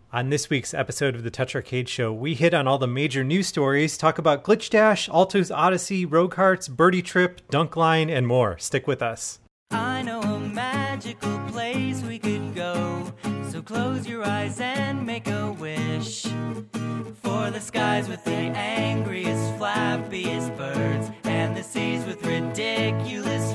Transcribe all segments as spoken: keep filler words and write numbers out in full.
On this week's episode of the Touch Arcade Show, we hit on all the major news stories, talk about Glitch Dash, Alto's Odyssey, Rogue Hearts, Birdie Trip, Dunkline, and more. Stick with us. I know a magical place we could go, so close your eyes and make a wish. For the skies with the angriest, flappiest birds, and the seas with ridiculous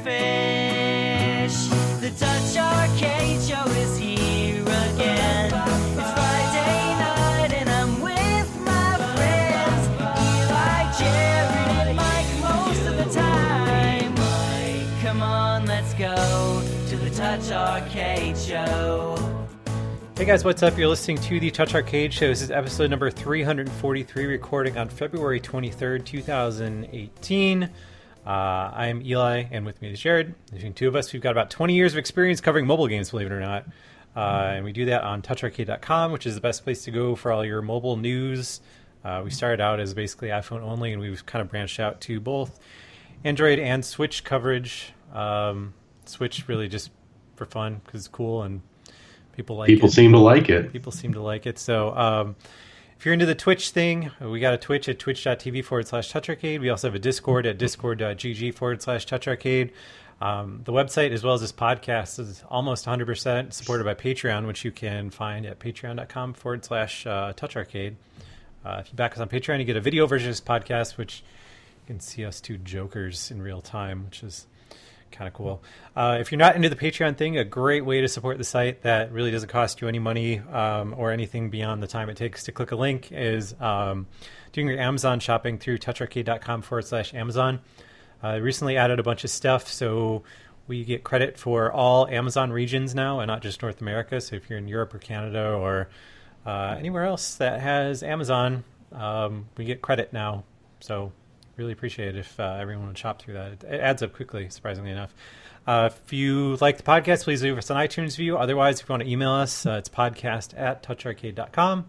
fish. The Touch Arcade Show is here again. It's Friday night and I'm with my friends, Eli, Jared, and Mike most of the time. Come on, let's go to the Touch Arcade Show. Hey guys, what's up? You're listening to the Touch Arcade Show. This is episode number three forty-three, recording on February twenty-third, twenty eighteen. Uh, I'm Eli, and with me is Jared. Between two of us, we've got about twenty years of experience covering mobile games, believe it or not. Uh, and we do that on touch arcade dot com, which is the best place to go for all your mobile news. Uh, we started out as basically iPhone only, and we've kind of branched out to both Android and Switch coverage. Um, Switch really just for fun because it's cool and people like people it. seem to like it. People seem to like it. So um, if you're into the Twitch thing, we got a Twitch at twitch.tv forward slash touch arcade. We also have a Discord at discord.gg forward slash touch arcade. Um, the website, as well as this podcast, is almost one hundred percent supported by Patreon, which you can find at patreon.com forward slash uh, touch arcade. Uh, if you back us on Patreon, you get a video version of this podcast, which you can see us two jokers in real time, which is kind of cool. Uh, if you're not into the Patreon thing, a great way to support the site that really doesn't cost you any money um, or anything beyond the time it takes to click a link is um, doing your Amazon shopping through toucharcade.com forward slash Amazon. I uh, recently added a bunch of stuff, so we get credit for all Amazon regions now and not just North America. So if you're in Europe or Canada or uh, anywhere else that has Amazon, um, we get credit now. So really appreciate it if uh, everyone would shop through that. It, it adds up quickly, surprisingly enough. Uh, if you like the podcast, please leave us an iTunes review. Otherwise, if you want to email us, uh, it's podcast at toucharcade dot com.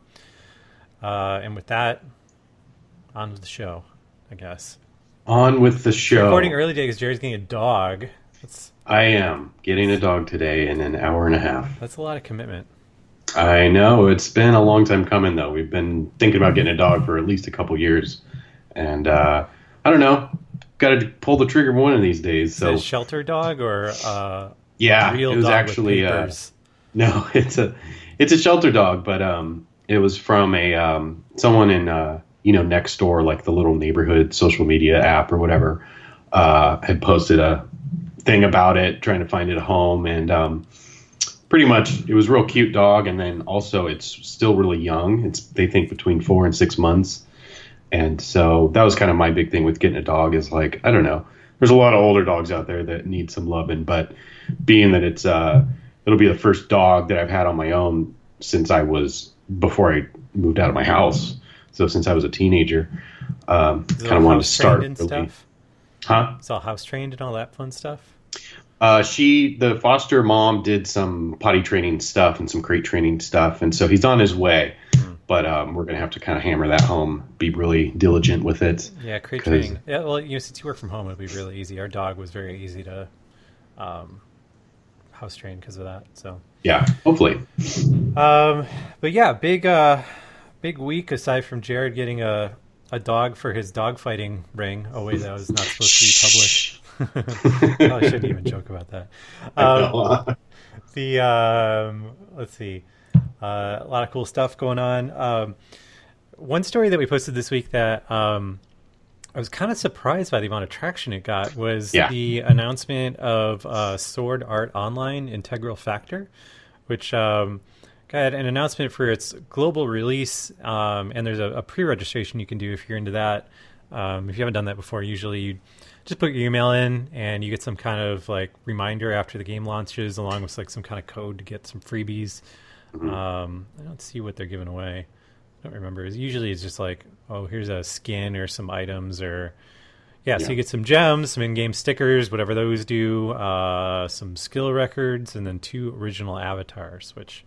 Uh, and with that, on with the show, I guess. On with the show. Recording early day because Jerry's getting a dog. That's, I am getting a dog today in an hour and a half. That's a lot of commitment. I know. It's been a long time coming, though. We've been thinking about getting a dog for at least a couple years. And uh, I don't know. Got to pull the trigger one of these days. So is it a shelter dog or uh, yeah, a real it was dog actually with uh, papers? No, it's a it's a shelter dog, but um, it was from a um, someone in uh, you know Nextdoor, like the little neighborhood social media app or whatever, uh, had posted a thing about it, trying to find it a home, and um, pretty much it was a real cute dog, and then also it's still really young. It's they think between four and six months. And so that was kind of my big thing with getting a dog is like, I don't know. There's a lot of older dogs out there that need some loving, but being that it's uh, it'll be the first dog that I've had on my own since I was before I moved out of my house. So since I was a teenager, um, kind of wanted to start. And really. stuff? Huh? It's all house trained and all that fun stuff. Uh, she, the foster mom, did some potty training stuff and some crate training stuff, and so he's on his way. Mm. But um, we're gonna have to kind of hammer that home. Be really diligent with it. Yeah, crate training. Yeah, well, you know, since you work from home, it'll be really easy. Our dog was very easy to um, house train because of that. So yeah, hopefully. Um, but yeah, big, uh, big week aside from Jared getting a a dog for his dog fighting ring. Oh wait, that was not supposed to be published. I shouldn't even joke about that. Um, the um, let's see, uh, a lot of cool stuff going on. Um, one story that we posted this week that um, I was kind of surprised by the amount of traction it got was yeah. the announcement of uh, Sword Art Online Integral Factor, which um, got an announcement for its global release, um, and there's a, a pre-registration you can do if you're into that. Um, if you haven't done that before, usually you just put your email in and you get some kind of like reminder after the game launches, along with like some kind of code to get some freebies. Mm-hmm. Um, I don't see what they're giving away. I don't remember. Usually it's just like, oh, here's a skin or some items, or yeah, yeah. So you get some gems, some in-game stickers, whatever those do, uh, some skill records, and then two original avatars, which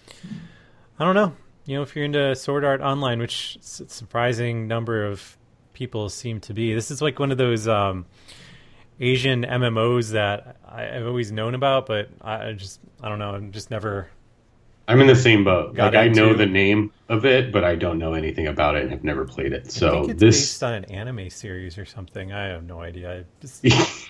I don't know. You know, if you're into Sword Art Online, which is a surprising number of people seem to be. This is like one of those um, Asian M M Os that I, I've always known about, but I, I just, I don't know, I'm just never I'm in the same boat. Got Like I know into- the name of it, but I don't know anything about it and have never played it. I So think it's this based on an anime series or something. I have no idea. It just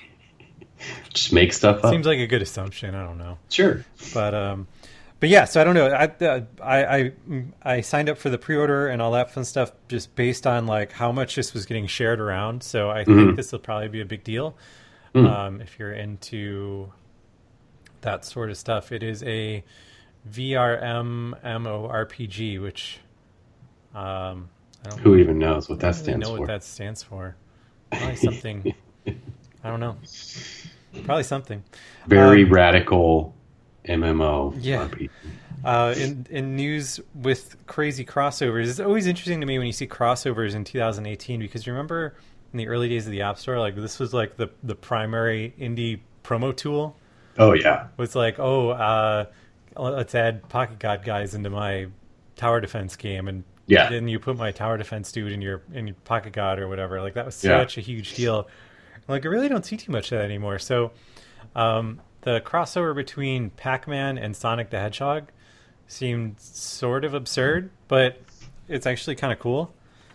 just make stuff up. seems like a good assumption. I don't know. Sure. But um, but yeah. So I don't know. I uh, I I I signed up for the pre-order and all that fun stuff just based on like how much this was getting shared around. So I think Mhm. this will probably be a big deal Mm. um, if you're into that sort of stuff. It is a V R M M O R P G, which um, I don't Who even knows what that I don't really stands know for? what that stands for. Probably something. I don't know. Probably something. Very Um, radical M M O Yeah. R P G. Uh, in in news with crazy crossovers, it's always interesting to me when you see crossovers in two thousand eighteen because you remember in the early days of the App Store, like this was like the the primary indie promo tool. Oh yeah. Was like, oh, uh, let's add Pocket God guys into my tower defense game, and Yeah. then you put my tower defense dude in your in your Pocket God or whatever. Like that was Yeah. such a huge deal. Like I really don't see too much of that anymore. So um, the crossover between Pac-Man and Sonic the Hedgehog seemed sort of absurd, but it's actually kind of cool.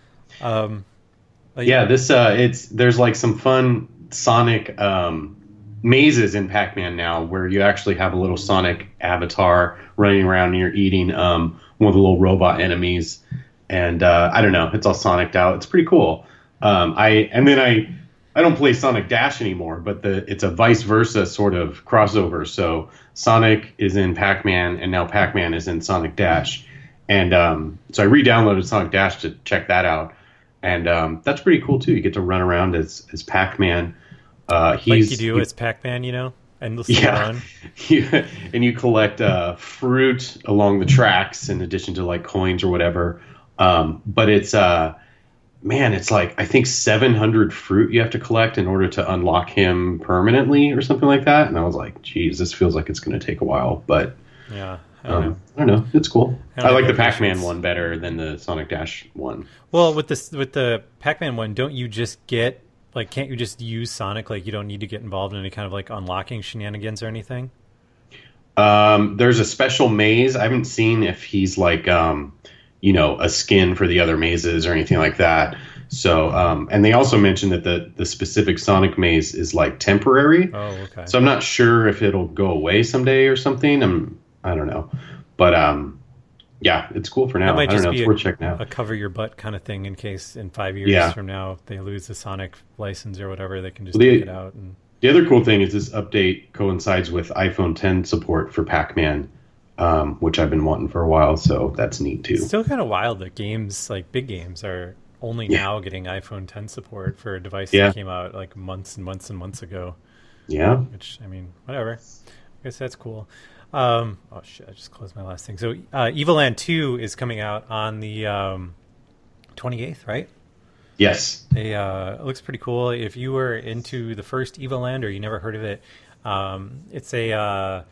Um, but Yeah, this uh it's there's like some fun Sonic um mazes in Pac-Man now where you actually have a little Sonic avatar running around and you're eating um one of the little robot enemies, and uh I don't know, it's all Sonic'd out. It's pretty cool. Um I and then I I don't play Sonic Dash anymore, but the it's a vice versa sort of crossover. So Sonic is in Pac-Man, and now Pac-Man is in Sonic Dash. And um, so I re-downloaded Sonic Dash to check that out, and um, that's pretty cool too. You get to run around as as Pac-Man. Uh, he's like you do as Pac-Man, you know, endlessly yeah, run. You- and you collect uh, fruit along the tracks in addition to like coins or whatever. Um, but it's uh, man, it's like I think seven hundred fruit you have to collect in order to unlock him permanently or something like that. And I was like, geez, this feels like it's going to take a while, but Yeah, I don't know. um, I don't know. It's cool. I I, don't like have the that Pac-Man patience. one better than the Sonic Dash one. Well, with this with the Pac-Man one, don't you just get like can't you just use Sonic? Like you don't need to get involved in any kind of like unlocking shenanigans or anything. Um, there's a special maze. I haven't seen if he's like, um, you know, a skin for the other mazes or anything like that. So, um, and they also mentioned that the the specific Sonic maze is like temporary. Oh, okay. So I'm not sure if it'll go away someday or something. I'm I don't know, but um, yeah, it's cool for now. That might I don't just know. be It's a, worth checking out. a cover your butt kind of thing in case in five years Yeah. from now they lose the Sonic license or whatever. They can just Well, the- take it out. And The other cool thing is this update coincides with iPhone ten support for Pac-Man, um, which I've been wanting for a while. So that's neat too. it's still kind of wild that games like big games are only Yeah. now getting iPhone ten support for a device Yeah. that came out like months and months and months ago. Yeah. Which I mean, whatever. I guess that's cool. Um, oh shit! I just closed my last thing. So, uh, Evil Land two is coming out on the um, twenty-eighth, right? Yes. They, uh, it looks pretty cool. If you were into the first Evil Land or you never heard of it, um, it's a uh,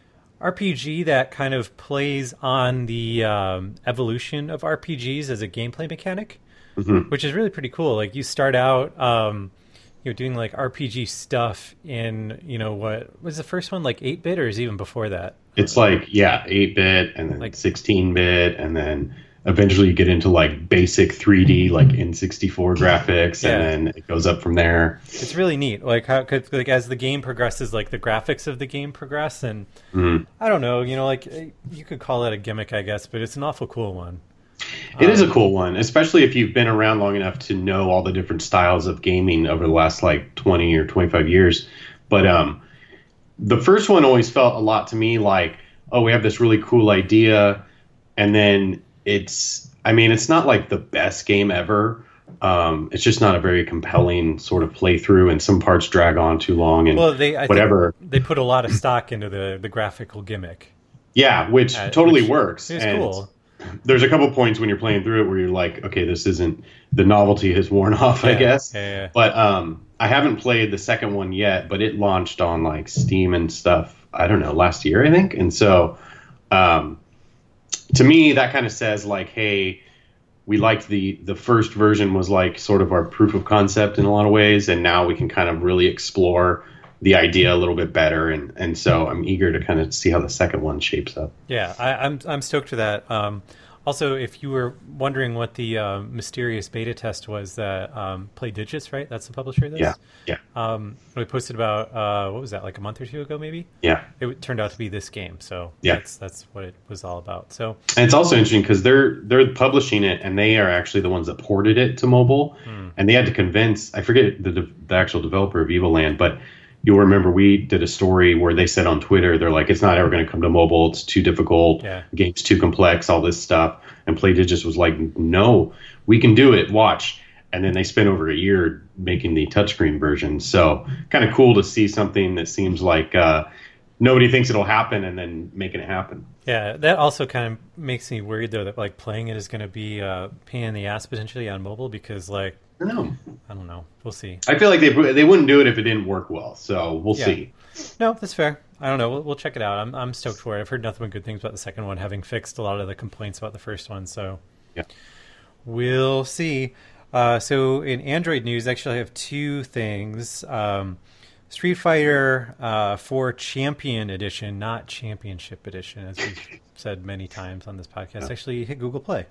R P G that kind of plays on the um, evolution of R P Gs as a gameplay mechanic, Mhm. which is really pretty cool. Like you start out, um, you know, doing like R P G stuff in, you know, what was the first one, like eight bit or is it even before that? It's like, yeah, eight bit and then Like- like sixteen bit. And then eventually you get into like basic three D, like N sixty-four graphics. Yeah. And then it goes up from there. It's really neat. Like how, 'cause, like as the game progresses, like the graphics of the game progress, and Mhm. I don't know, you know, like eh, you could call it a gimmick, I guess, but it's an awful cool one. It is a Um, cool one, especially if you've been around long enough to know all the different styles of gaming over the last like twenty or twenty-five years. But um, the first one always felt a lot to me like, oh, we have this really cool idea. And then it's, I mean, it's not like the best game ever. Um, it's just not a very compelling sort of playthrough, and some parts drag on too long and Well, they I whatever. Think they put a lot of stock into the the graphical gimmick. Yeah, which Uh, totally which works. It's And cool. there's a couple points when you're playing through it where you're like, okay, this isn't, the novelty has worn off, I Yeah, guess. Yeah, yeah. But um, I haven't played the second one yet, but it launched on like Steam and stuff, I don't know, last year, I think. And so um, to me, that kind of says like, hey, we liked the, the first version was like sort of our proof of concept in a lot of ways. And now we can kind of really explore the idea a little bit better, and and so I'm eager to kind of see how the second one shapes up. Yeah, I, I'm I'm stoked for that. Um, also, if you were wondering what the uh, mysterious beta test was, that um, Play Digits, right? That's the publisher of this. Yeah, yeah. Um, we posted about uh, what was that, like a month or two ago, maybe? Yeah. It turned out to be this game, so yeah. that's that's what it was all about. So, and it's also interesting because they're they're publishing it, and they are actually the ones that ported it to mobile, mm. and they had to convince, I forget the the actual developer of Evoland, but you'll remember we did a story where they said on Twitter, they're like, it's not ever going to come to mobile. It's too difficult. Yeah. The game's too complex, all this stuff. And PlayDigits was like, no, we can do it. Watch. And then they spent over a year making the touchscreen version. So kind of cool to see something that seems like uh, nobody thinks it'll happen and then making it happen. Yeah, that also kind of makes me worried, though, that like playing it is going to be a pain in the ass potentially on mobile because like, I don't know. I don't know. We'll see. I feel like they they wouldn't do it if it didn't work well. So we'll yeah. see. No, that's fair. I don't know. We'll, we'll check it out. I'm I'm stoked for it. I've heard nothing but good things about the second one, having fixed a lot of the complaints about the first one. So yeah, we'll see. Uh, so in Android news, actually, I have two things. Um, Street Fighter uh, four Champion Edition, not Championship Edition, as we've said many times on this podcast, yeah. actually hit Google Play,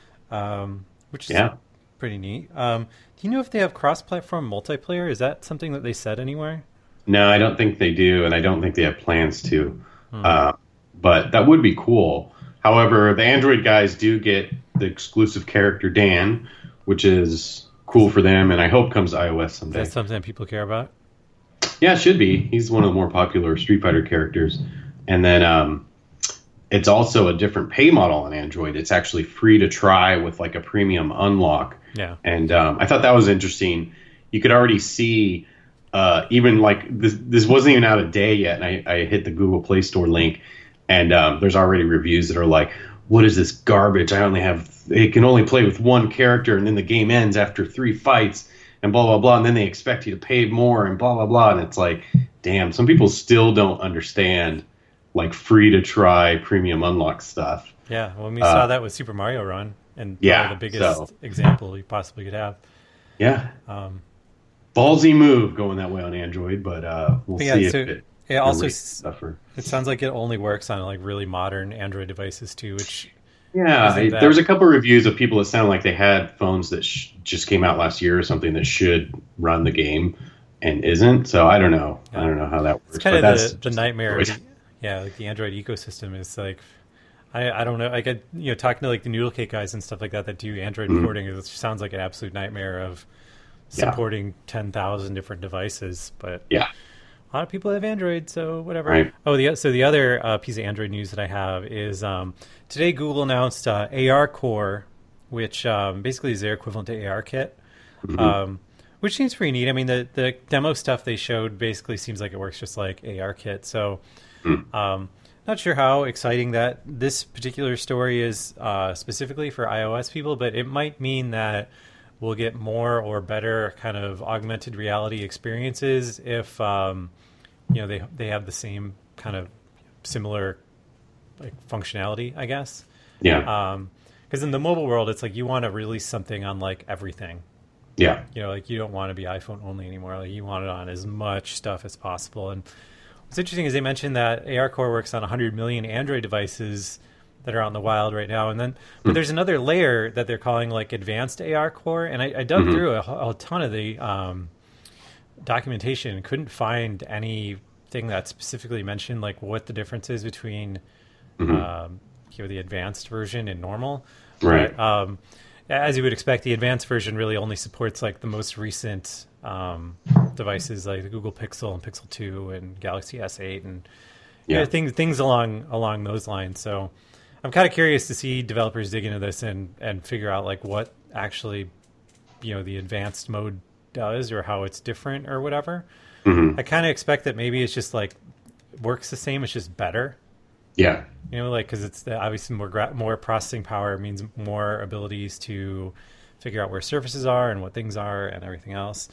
um, which is yeah. pretty neat. Um, do you know if they have cross-platform multiplayer? Is that something that they said anywhere? No, I don't think they do, and I don't think they have plans to. Hmm. Uh, but that would be cool. However, the Android guys do get the exclusive character Dan, which is cool for them, and I hope comes to iOS someday. Is that something that people care about? Yeah, it should be. He's one of the more popular Street Fighter characters. And then um, it's also a different pay model on Android. It's actually free to try with like a premium unlock. Yeah. And um, I thought that was interesting. You could already see, uh, even like this, this wasn't even out a day yet. And I, I hit the Google Play Store link, and um, there's already reviews that are like, what is this garbage? I only have, it can only play with one character, and then the game ends after three fights, and blah, blah, blah. And then they expect you to pay more, and blah, blah, blah. And it's like, damn, some people still don't understand like free to try premium unlock stuff. Yeah. Well, we uh, saw that with Super Mario Run. And yeah, the biggest so. example you possibly could have. Yeah. Um, Ballsy move going that way on Android, but uh, we'll but yeah, see so if it, it also suffer. It sounds like it only works on like really modern Android devices too, which yeah, I, there was a couple of reviews of people that sounded like they had phones that sh- just came out last year or something that should run the game and isn't. So I don't know. Yeah. I don't know how that works. It's kind but of that's the, the nightmare. Of the, yeah, like the Android ecosystem is like. I, I don't know. I get you know talking to like the Noodle Cake guys and stuff like that that do Android mm-hmm. porting. It sounds like an absolute nightmare of supporting yeah. ten thousand different devices. But yeah, a lot of people have Android, so whatever. Right. Oh, the so the other uh, piece of Android news that I have is um, today Google announced uh, ARCore, which um, basically is their equivalent to ARKit, mm-hmm. um, which seems pretty neat. I mean, the the demo stuff they showed basically seems like it works just like ARKit. So. Mm. Um, Not sure how exciting that this particular story is uh, specifically for iOS people, but it might mean that we'll get more or better kind of augmented reality experiences if um, you know they they have the same kind of similar like functionality, I guess. Yeah. Because um, in the mobile world, it's like you want to release something on like everything. Yeah. You know, like you don't want to be iPhone only anymore. Like you want it on as much stuff as possible. And what's interesting is they mentioned that ARCore works on one hundred million Android devices that are out in the wild right now. And then, but mm-hmm. there's another layer that they're calling like advanced ARCore. And I, I dug mm-hmm. through a, a ton of the um, documentation and couldn't find anything that specifically mentioned like what the difference is between mm-hmm. um, you know, the advanced version and normal. Right. But, um, as you would expect, the advanced version really only supports like the most recent um, devices like the Google Pixel and Pixel two and Galaxy S eight and yeah. you know, things things along along those lines. So I'm kind of curious to see developers dig into this and, and figure out like what actually you know the advanced mode does or how it's different or whatever. Mm-hmm. I kind of expect that maybe it's just like works the same, it's just better. Yeah. You know, like because it's the, obviously more gra- more processing power means more abilities to figure out where surfaces are and what things are and everything else.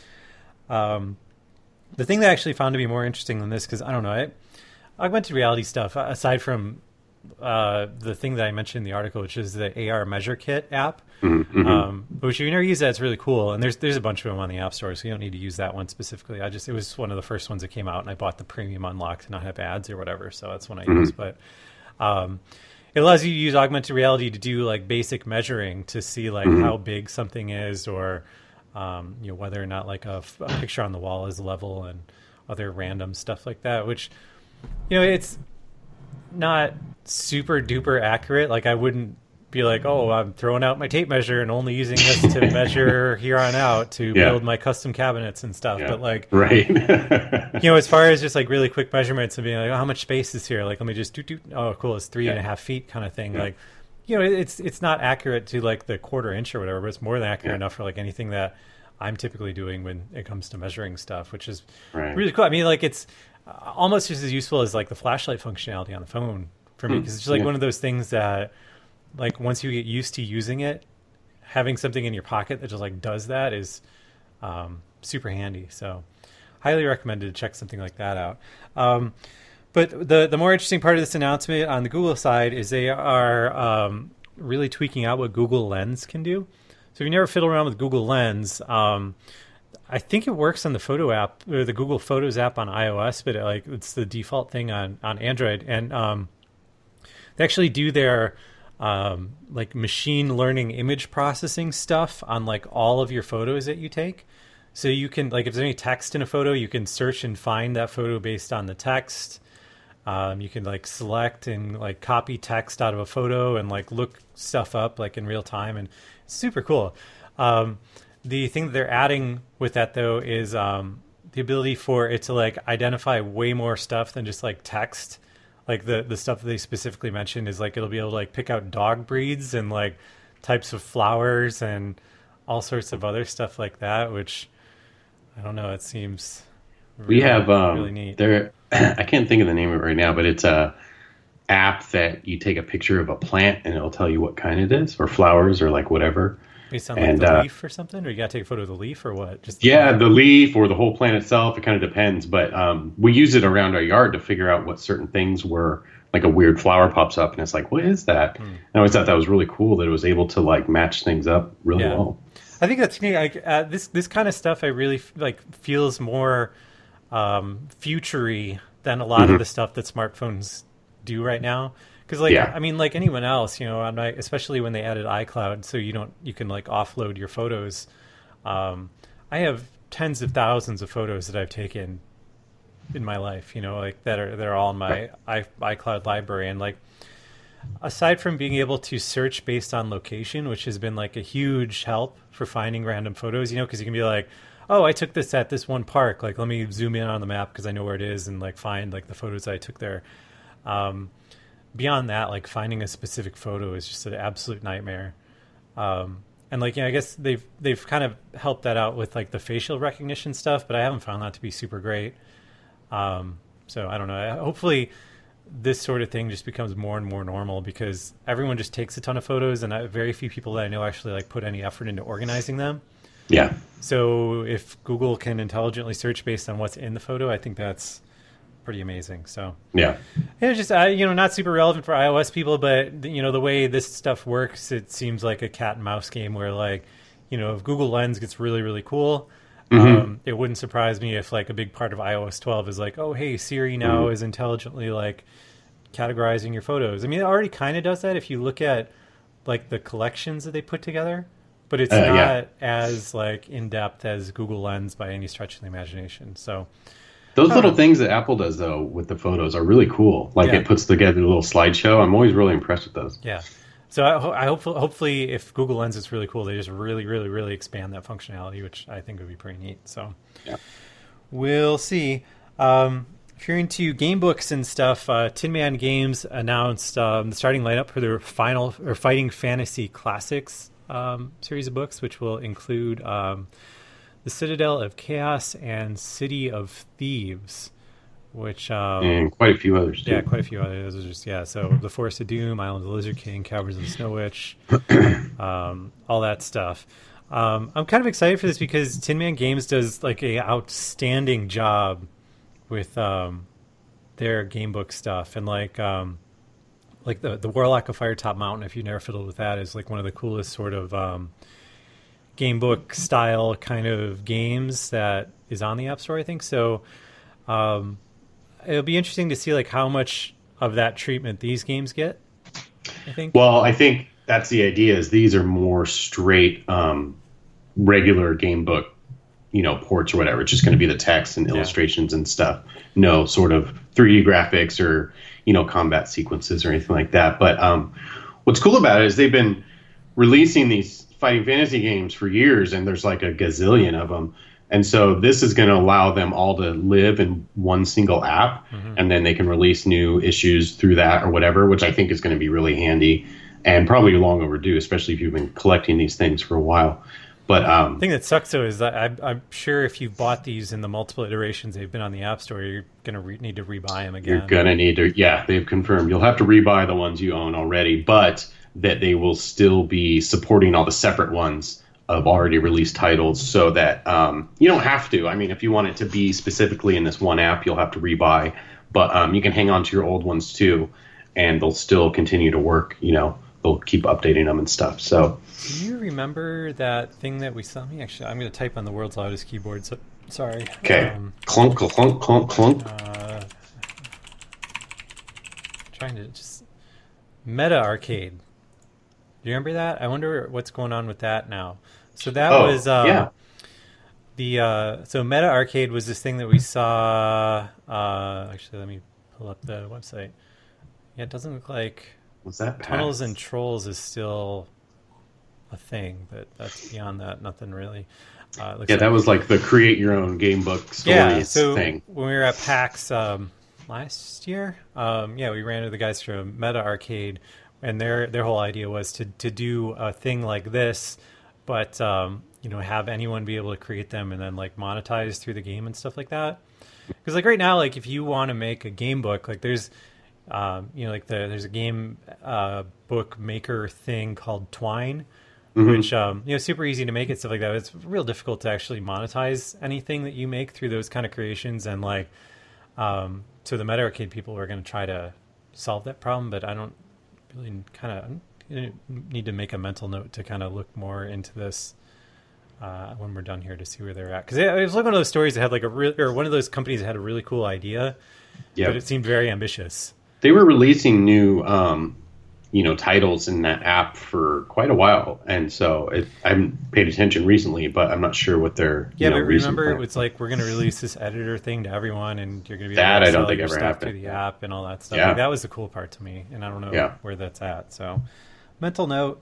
Um, the thing that I actually found to be more interesting than this, because I don't know, I, augmented reality stuff, aside from uh, the thing that I mentioned in the article, which is the A R Measure Kit app. Mm-hmm. Um, which if you never use that, it's really cool. And there's there's a bunch of them on the App Store, so you don't need to use that one specifically. I just it was one of the first ones that came out, and I bought the premium unlock to not have ads or whatever. So that's one I Mm-hmm. use. But um, it allows you to use augmented reality to do like basic measuring to see like Mm-hmm. how big something is, or um, you know whether or not like a, a picture on the wall is level, and other random stuff like that. Which you know it's not super duper accurate. Like I wouldn't be like, oh, I'm throwing out my tape measure and only using this to measure here on out to Yeah. build my custom cabinets and stuff. Yeah. But like, Right. you know, as far as just like really quick measurements and being like, oh, how much space is here? Like, let me just do, do. Oh, cool. It's three Yeah. and a half feet kind of thing. Yeah. Like, you know, it's, it's not accurate to like the quarter inch or whatever, but it's more than accurate Yeah. enough for like anything that I'm typically doing when it comes to measuring stuff, which is Right. really cool. I mean, like it's almost just as useful as like the flashlight functionality on the phone for me. Hmm. Cause it's just like Yeah. one of those things that, like once you get used to using it, having something in your pocket that just like does that is um, super handy. So highly recommended to check something like that out. Um, but the the more interesting part of this announcement on the Google side is they are um, really tweaking out what Google Lens can do. So if you never fiddle around with Google Lens, um, I think it works on the photo app or the Google Photos app on iOS, but it, like it's the default thing on, on Android. And um, they actually do their um, like machine learning image processing stuff on like all of your photos that you take. So you can like if there's any text in a photo, you can search and find that photo based on the text. Um, you can like select and like copy text out of a photo and like look stuff up like in real time, and it's super cool. Um, the thing that they're adding with that though is um, the ability for it to like identify way more stuff than just like text. Like the, the stuff that they specifically mentioned is like it'll be able to like pick out dog breeds and like types of flowers and all sorts of other stuff like that, which I don't know, it seems really, We have um, really neat. there. I can't think of the name of it right now, but it's a app that you take a picture of a plant and it'll tell you what kind it is, or flowers, or like whatever. Based on like and, the uh, leaf or something, or you gotta take a photo of the leaf or what? Just Yeah, the leaf or the whole plant itself. It kind of depends, but um, we use it around our yard to figure out what certain things were. Like a weird flower pops up, and it's like, what is that? Hmm. And I always thought that was really cool that it was able to like match things up really Yeah. well. I think that's neat. Like uh, this this kind of stuff, I really f- like feels more um, future-y than a lot Mhm. of the stuff that smartphones do right now. Because like Yeah. I mean, like anyone else, you know, on my, especially when they added iCloud, so you don't you can like offload your photos. Um, I have tens of thousands of photos that I've taken in my life, you know, like that are they're all in my i iCloud library, and like aside from being able to search based on location, which has been like a huge help for finding random photos, you know, because you can be like, oh, I took this at this one park, like let me zoom in on the map because I know where it is and like find like the photos I took there. Um, beyond that, like finding a specific photo is just an absolute nightmare. Um, and like, yeah, I guess they've they've kind of helped that out with like the facial recognition stuff, but I haven't found that to be super great. Um, so I don't know. Hopefully this sort of thing just becomes more and more normal, because everyone just takes a ton of photos, and I, very few people that I know actually like put any effort into organizing them. Yeah. So if Google can intelligently search based on what's in the photo, I think that's pretty amazing. So Yeah. yeah, just uh, you know, not super relevant for iOS people, but you know, the way this stuff works, it seems like a cat and mouse game where like, you know, if Google Lens gets really, really cool, Mhm. um, it wouldn't surprise me if like a big part of iOS twelve is like, oh, hey, Siri now Mhm. is intelligently like categorizing your photos. I mean, it already kind of does that if you look at like the collections that they put together, but it's Uh, not yeah. as like in depth as Google Lens by any stretch of the imagination. So Those I little don't know. things that Apple does though with the photos are really cool. Like Yeah. it puts together a little slideshow. I'm always really impressed with those. yeah. So I, ho- I hope hopefully if Google Lens is really cool, they just really, really, really expand that functionality, which I think would be pretty neat. So Yeah. we'll see. Um, if you're into game books and stuff, uh, Tin Man Games announced um, the starting lineup for their final or Fighting Fantasy Classics um, series of books, which will include um, The Citadel of Chaos and City of Thieves, which um, And quite a few others too. yeah, quite a few others. Those are just yeah. So the Forest of Doom, Island of the Lizard King, Caverns of the Snow Witch, um, all that stuff. Um, I'm kind of excited for this because Tin Man Games does like a outstanding job with um, their game book stuff, and like um, like the the Warlock of Firetop Mountain, if you never fiddled with that, is like one of the coolest sort of um, game book style kind of games that is on the App Store, I think. So um, it'll be interesting to see like how much of that treatment these games get, I think. Well, I think that's the idea, is these are more straight um, regular game book, you know, ports or whatever. It's just going to be the text and illustrations yeah. and stuff. No sort of three D graphics or, you know, combat sequences or anything like that. But um, what's cool about it is they've been releasing these fighting fantasy games for years, and there's like a gazillion of them. And so this is going to allow them all to live in one single app, mm-hmm. and then they can release new issues through that or whatever, which I think is going to be really handy and probably long overdue, especially if you've been collecting these things for a while. But um, the thing that sucks, though, is that I, I'm sure if you bought these in the multiple iterations they've been on the App Store, you're going to re- need to rebuy them again. You're going to need to, yeah, they've confirmed. You'll have to rebuy the ones you own already, but that they will still be supporting all the separate ones of already released titles, so that um, you don't have to. I mean, if you want it to be specifically in this one app, you'll have to rebuy, but um, you can hang on to your old ones too, and they'll still continue to work, you know. They'll keep updating them and stuff. So, do you remember that thing that we saw? Me actually, I'm going to type on the world's loudest keyboard. So, sorry. Okay. Um, clunk, clunk, clunk, clunk. Uh, trying to just Meta Arcade. Do you remember that? I wonder what's going on with that now. So that oh, was um, yeah. the uh, so Meta Arcade was this thing that we saw. Uh, actually, let me pull up the website. Yeah, it doesn't look like. Was that Tunnels and Trolls is still a thing, but that's beyond that. Nothing really. Uh, yeah, like, that was like the create your own game book stories yeah, so thing. When we were at PAX um, last year, um, yeah, we ran into the guys from Meta Arcade, and their their whole idea was to to do a thing like this, but um, you know, have anyone be able to create them and then like monetize through the game and stuff like that. Because like right now, like if you want to make a game book, like there's Um, you know, like the, there's a game uh, book maker thing called Twine, mm-hmm. which, um, you know, super easy to make it, stuff like that. It's real difficult to actually monetize anything that you make through those kind of creations. And like, um, so the Meta Arcade people are going to try to solve that problem, but I don't really kind of need to make a mental note to kind of look more into this uh, when we're done here to see where they're at. Because it, it was like one of those stories that had like a real, or one of those companies that had a really cool idea, yep. but it seemed very ambitious. They were releasing new, um, you know, titles in that app for quite a while, and so it, I haven't paid attention recently, but I'm not sure what their yeah. You know, but remember, it's like we're going to release this editor thing to everyone, and you're going to be that able to I don't sell think your ever stuff happened. through the app and all that stuff. Yeah. Like, that was the cool part to me, and I don't know yeah. where that's at. So, mental note.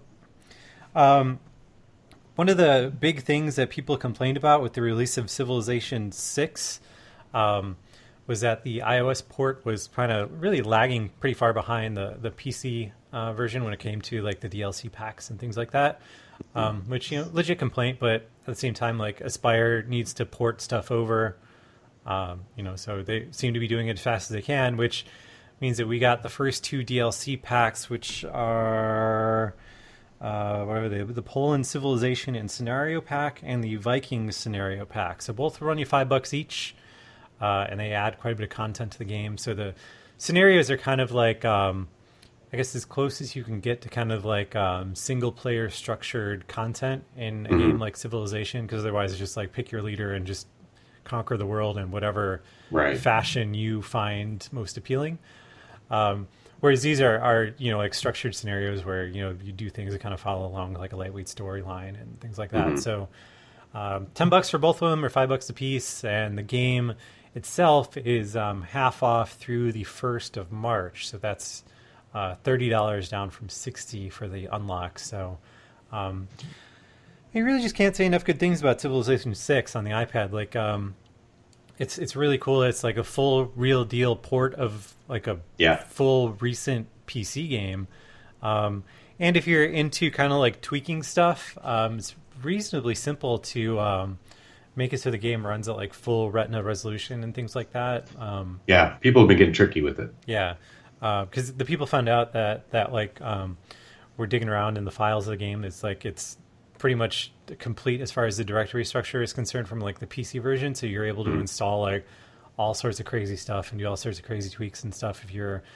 Um, one of the big things that people complained about with the release of Civilization six. Um, was that the iOS port was kind of really lagging pretty far behind the, the P C uh, version when it came to like the D L C packs and things like that, um, which, you know, legit complaint, but at the same time, like Aspyr needs to port stuff over, um, you know, so they seem to be doing it as fast as they can, which means that we got the first two D L C packs, which are, uh, what are they? The Poland Civilization and Scenario Pack and the Viking Scenario Pack. So both run you five bucks each. Uh, and they add quite a bit of content to the game. So the scenarios are kind of like, um, I guess, as close as you can get to kind of like um, single-player structured content in a mm-hmm. game like Civilization, because otherwise it's just like pick your leader and just conquer the world in whatever right. fashion you find most appealing. Um, whereas these are, are, you know, like structured scenarios where, you know, you do things that kind of follow along like a lightweight storyline and things like that. Mm-hmm. So um, ten bucks for both of them or five bucks a piece, and the game itself is um, half off through the first of March, so that's uh, thirty dollars down from sixty for the unlock. So um, you really just can't say enough good things about Civilization six on the iPad. Like um, it's it's really cool. It's like a full real deal port of like a yeah. full recent P C game. Um, and if you're into kind of like tweaking stuff, um, it's reasonably simple to um, make it so the game runs at like full retina resolution and things like that. Um, yeah, people have been getting tricky with it. Yeah, because uh, the people found out that that like um, we're digging around in the files of the game. It's like it's pretty much complete as far as the directory structure is concerned from like the P C version. So you're able to mm. install like all sorts of crazy stuff and do all sorts of crazy tweaks and stuff if you're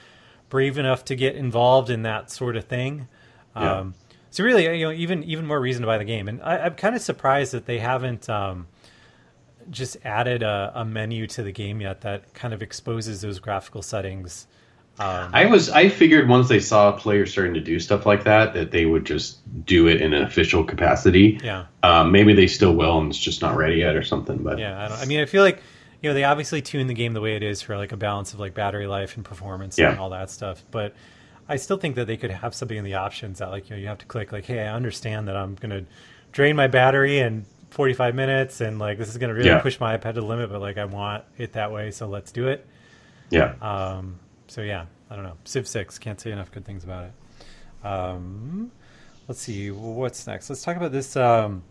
brave enough to get involved in that sort of thing. Yeah. Um, so really, you know, even even more reason to buy the game. And I, I'm kind of surprised that they haven't um, just added a, a menu to the game yet that kind of exposes those graphical settings. Um, I was I figured once they saw players starting to do stuff like that, that they would just do it in an official capacity. Yeah. Um, maybe they still will, and it's just not ready yet or something. But yeah, I, don't, I mean, I feel like, you know, they obviously tune the game the way it is for like a balance of like battery life and performance Yeah. and all that stuff. But I still think that they could have something in the options that, like, you know, you have to click like, hey, I understand that I'm going to drain my battery in forty-five minutes, and like this is going to really Yeah. push my iPad to the limit, but like I want it that way, so let's do it. yeah, Um, so yeah, I don't know. Civ six, can't say enough good things about it. Um, let's see, what's next? Let's talk about this. Um,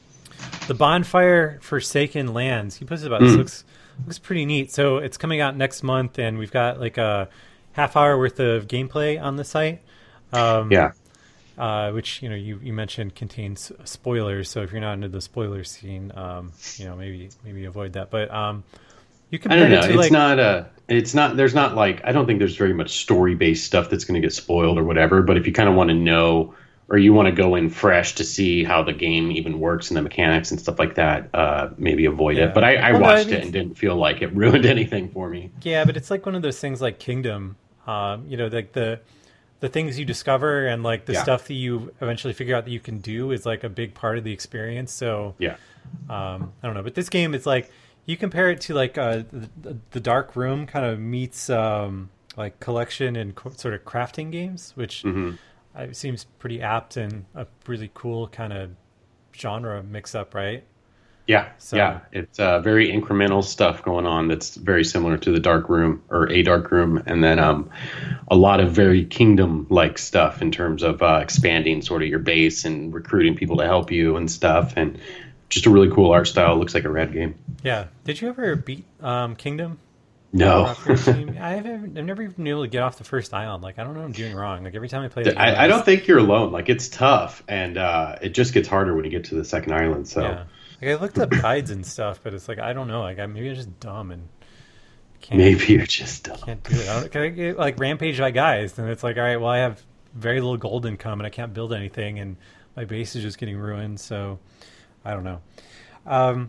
the Bonfire Forsaken Lands. He posted about this. Mm. Looks looks pretty neat. So it's coming out next month, and we've got like a half hour worth of gameplay on the site. Um, yeah. uh, which, you know, you, you mentioned contains spoilers. So if you're not into the spoiler scene, um, you know, maybe maybe avoid that. But um, you can. I don't know. It to, It's like, not a. It's not. There's not like. I don't think there's very much story based stuff that's going to get spoiled or whatever. But if you kind of want to know, or you want to go in fresh to see how the game even works and the mechanics and stuff like that, uh, maybe avoid Yeah. it. But I, I Well, no, I watched mean- it and didn't feel like it ruined anything for me. Yeah, but it's like one of those things like Kingdom. Um, you know, like the the things you discover and like the Yeah. stuff that you eventually figure out that you can do is like a big part of the experience. So Yeah. um, I don't know, but this game is like, you compare it to like uh, the, the Dark Room kind of meets um, like collection and co- sort of crafting games, which hmm uh, seems pretty apt and a really cool kind of genre mix up, right? Yeah, So- yeah, it's uh, very incremental stuff going on that's very similar to the Dark Room or a Dark Room, and then um, a lot of very Kingdom-like stuff in terms of uh, expanding sort of your base and recruiting people to help you and stuff, and just a really cool art style. It looks like a rad game. Yeah. Did you ever beat um, Kingdom? No, Our first team? I have I've never even been able to get off the first island. Like, I don't know what I'm doing wrong. Like every time I play the game, I, I just- don't think you're alone. Like it's tough, and uh, it just gets harder when you get to the second island. So Yeah. Like, I looked up guides and stuff, but it's like, I don't know. Like, I, maybe I'm just dumb and can't, maybe you're just dumb. can't do it. I don't, can I get, like, rampage by guys? And it's like, all right, well, I have very little gold income and I can't build anything, and my base is just getting ruined. So, I don't know. Um,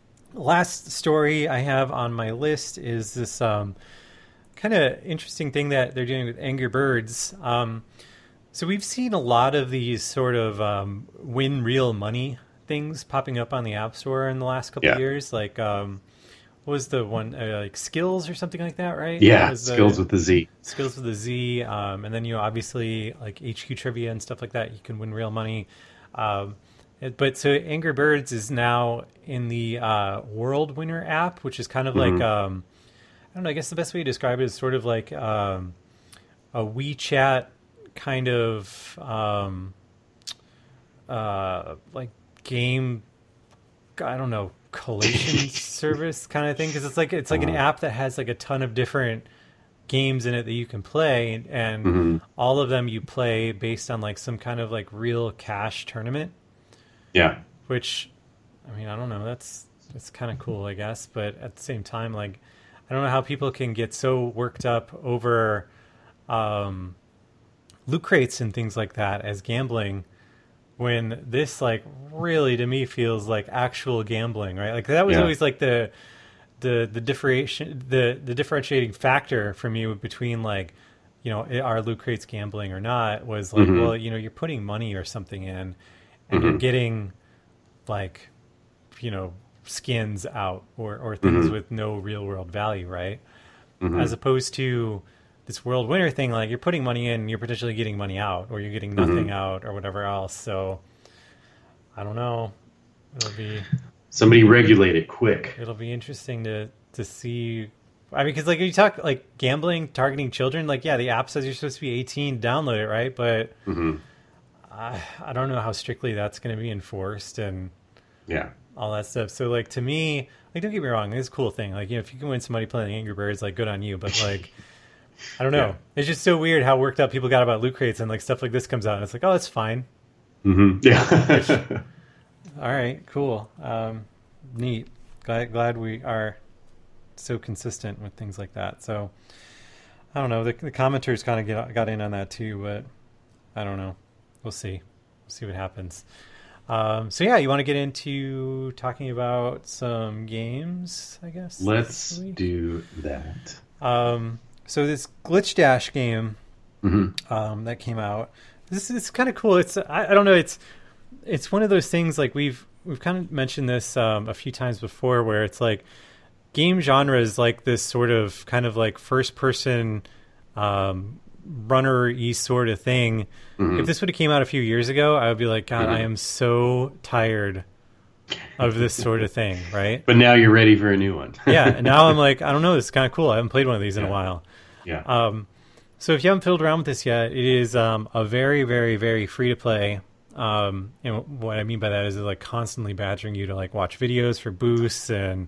last story I have on my list is this um, kind of interesting thing that they're doing with Angry Birds. Um, so we've seen a lot of these sort of um, win real money things popping up on the App Store in the last couple Yeah. of years. Like, um, what was the one, uh, like Skills or something like that, right? Yeah, That was the- skills with the Z. Skills with a Z, um, and then, you know, obviously like H Q trivia and stuff like that. You can win real money. Um, it- but so Angry Birds is now in the uh, World Winner app, which is kind of Mhm. like, um, I don't know, I guess the best way to describe it is sort of like um, a WeChat kind of um, uh, like game, I don't know, collation service kind of thing, because it's like it's like an Uh-huh. app that has like a ton of different games in it that you can play, and Mhm. all of them you play based on like some kind of like real cash tournament, Yeah, which, I mean, I don't know, that's that's kind of cool, I guess, but at the same time, like, I don't know how people can get so worked up over um, loot crates and things like that as gambling, when this, like, really to me feels like actual gambling, right? Like, that was Yeah. always like the the the differentiation the the differentiating factor for me between, like, you know, are loot crates gambling or not, was like, Mhm. well, you know, you're putting money or something in, and you're Mhm. getting, like, you know, skins out or or things Mhm. with no real world value, right? Mhm. As opposed to this world winner thing, like, you're putting money in, you're potentially getting money out, or you're getting nothing Mhm. out, or whatever else. So I don't know. It'll be somebody regulate it quick. it'll be interesting to to see. I mean, because like you talk like gambling targeting children, like, yeah, the app says you're supposed to be eighteen, download it, right? But hmm I I don't know how strictly that's going to be enforced and Yeah, all that stuff. So, like, to me, like, don't get me wrong, it's a cool thing. Like, you know, if you can win somebody playing Angry Birds, like, good on you. But, like, I don't know. Yeah. It's just so weird how worked up people got about loot crates, and like stuff like this comes out, and it's like, oh, that's fine. hmm yeah. All right, cool, um, neat. Glad glad we are so consistent with things like that. So, I don't know. The, the commenters kind of get, got in on that too, but I don't know. We'll see. We'll see what happens. Um, so yeah, you want to get into talking about some games, I guess? Let's do that. Um, so this Glitch Dash game mm-hmm. um, that came out, this is kind of cool. It's I, I don't know. It's it's one of those things like we've we've kind of mentioned this um, a few times before, where it's like game genre is like this sort of kind of like first person um, runner-y sort of thing. Mm-hmm. If this would have came out a few years ago, I would be like, God, mm-hmm. I am so tired of this sort of thing, right? But now you're ready for a new one. Yeah, and now I'm like, I don't know, this is kind of cool. I haven't played one of these in yeah. a while. Yeah. Um, so if you haven't fiddled around with this yet, it is um, a very, very, very free-to-play. Um, and what I mean by that is it's like constantly badgering you to like watch videos for boosts and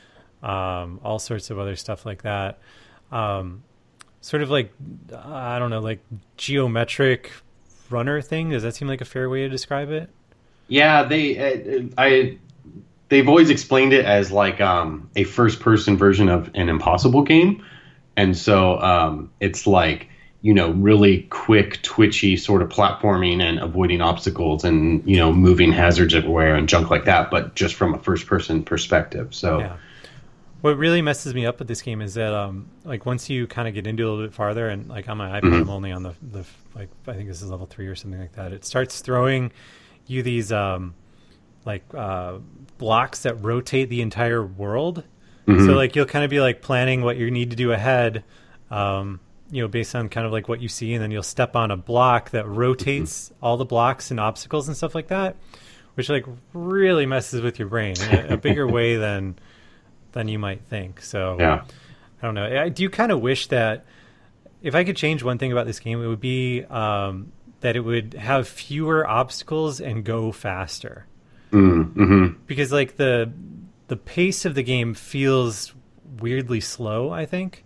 um, all sorts of other stuff like that. Um, sort of like, I don't know, like geometric runner thing. Does that seem like a fair way to describe it? Yeah, they, uh, I, they've always explained it as like um, a first-person version of an Impossible game, and so um, it's like, you know, really quick, twitchy sort of platforming and avoiding obstacles and, you know, moving hazards everywhere and junk like that, but just from a first-person perspective. So. Yeah. What really messes me up with this game is that, um, like, once you kind of get into it a little bit farther, and like on my iPad, mm-hmm. I'm only on the the like I think this is level three or something like that. It starts throwing you these um, like uh, blocks that rotate the entire world. Mm-hmm. So like you'll kind of be like planning what you need to do ahead, um, you know, based on kind of like what you see, and then you'll step on a block that rotates mm-hmm. all the blocks and obstacles and stuff like that, which like really messes with your brain in a, a bigger way than. than you might think. So yeah. I don't know. I do kind of wish that if I could change one thing about this game, it would be um, that it would have fewer obstacles and go faster. Mm-hmm. Because like the the pace of the game feels weirdly slow, I think.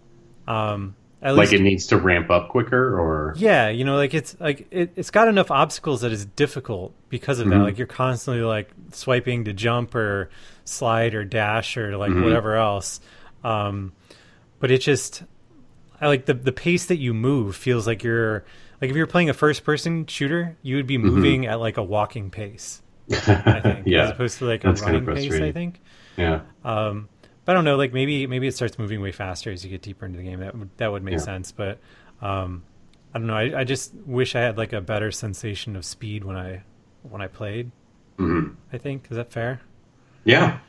Um, at like least, it needs to ramp up quicker, or yeah, you know, like it's like it, it's got enough obstacles that it's difficult because of mm-hmm. that. Like you're constantly like swiping to jump or slide or dash or like mm-hmm. whatever else. Um, but it just, I like the the pace that you move feels like you're like if you're playing a first person shooter, you would be moving mm-hmm. at like a walking pace. I think, yeah, as opposed to like That's a running pace. I think. Yeah. Um, but I don't know. Like maybe maybe it starts moving way faster as you get deeper into the game. That would that would make yeah. sense. But um, I don't know. I, I just wish I had like a better sensation of speed when I when I played. Mm-hmm. I think is that fair? Yeah.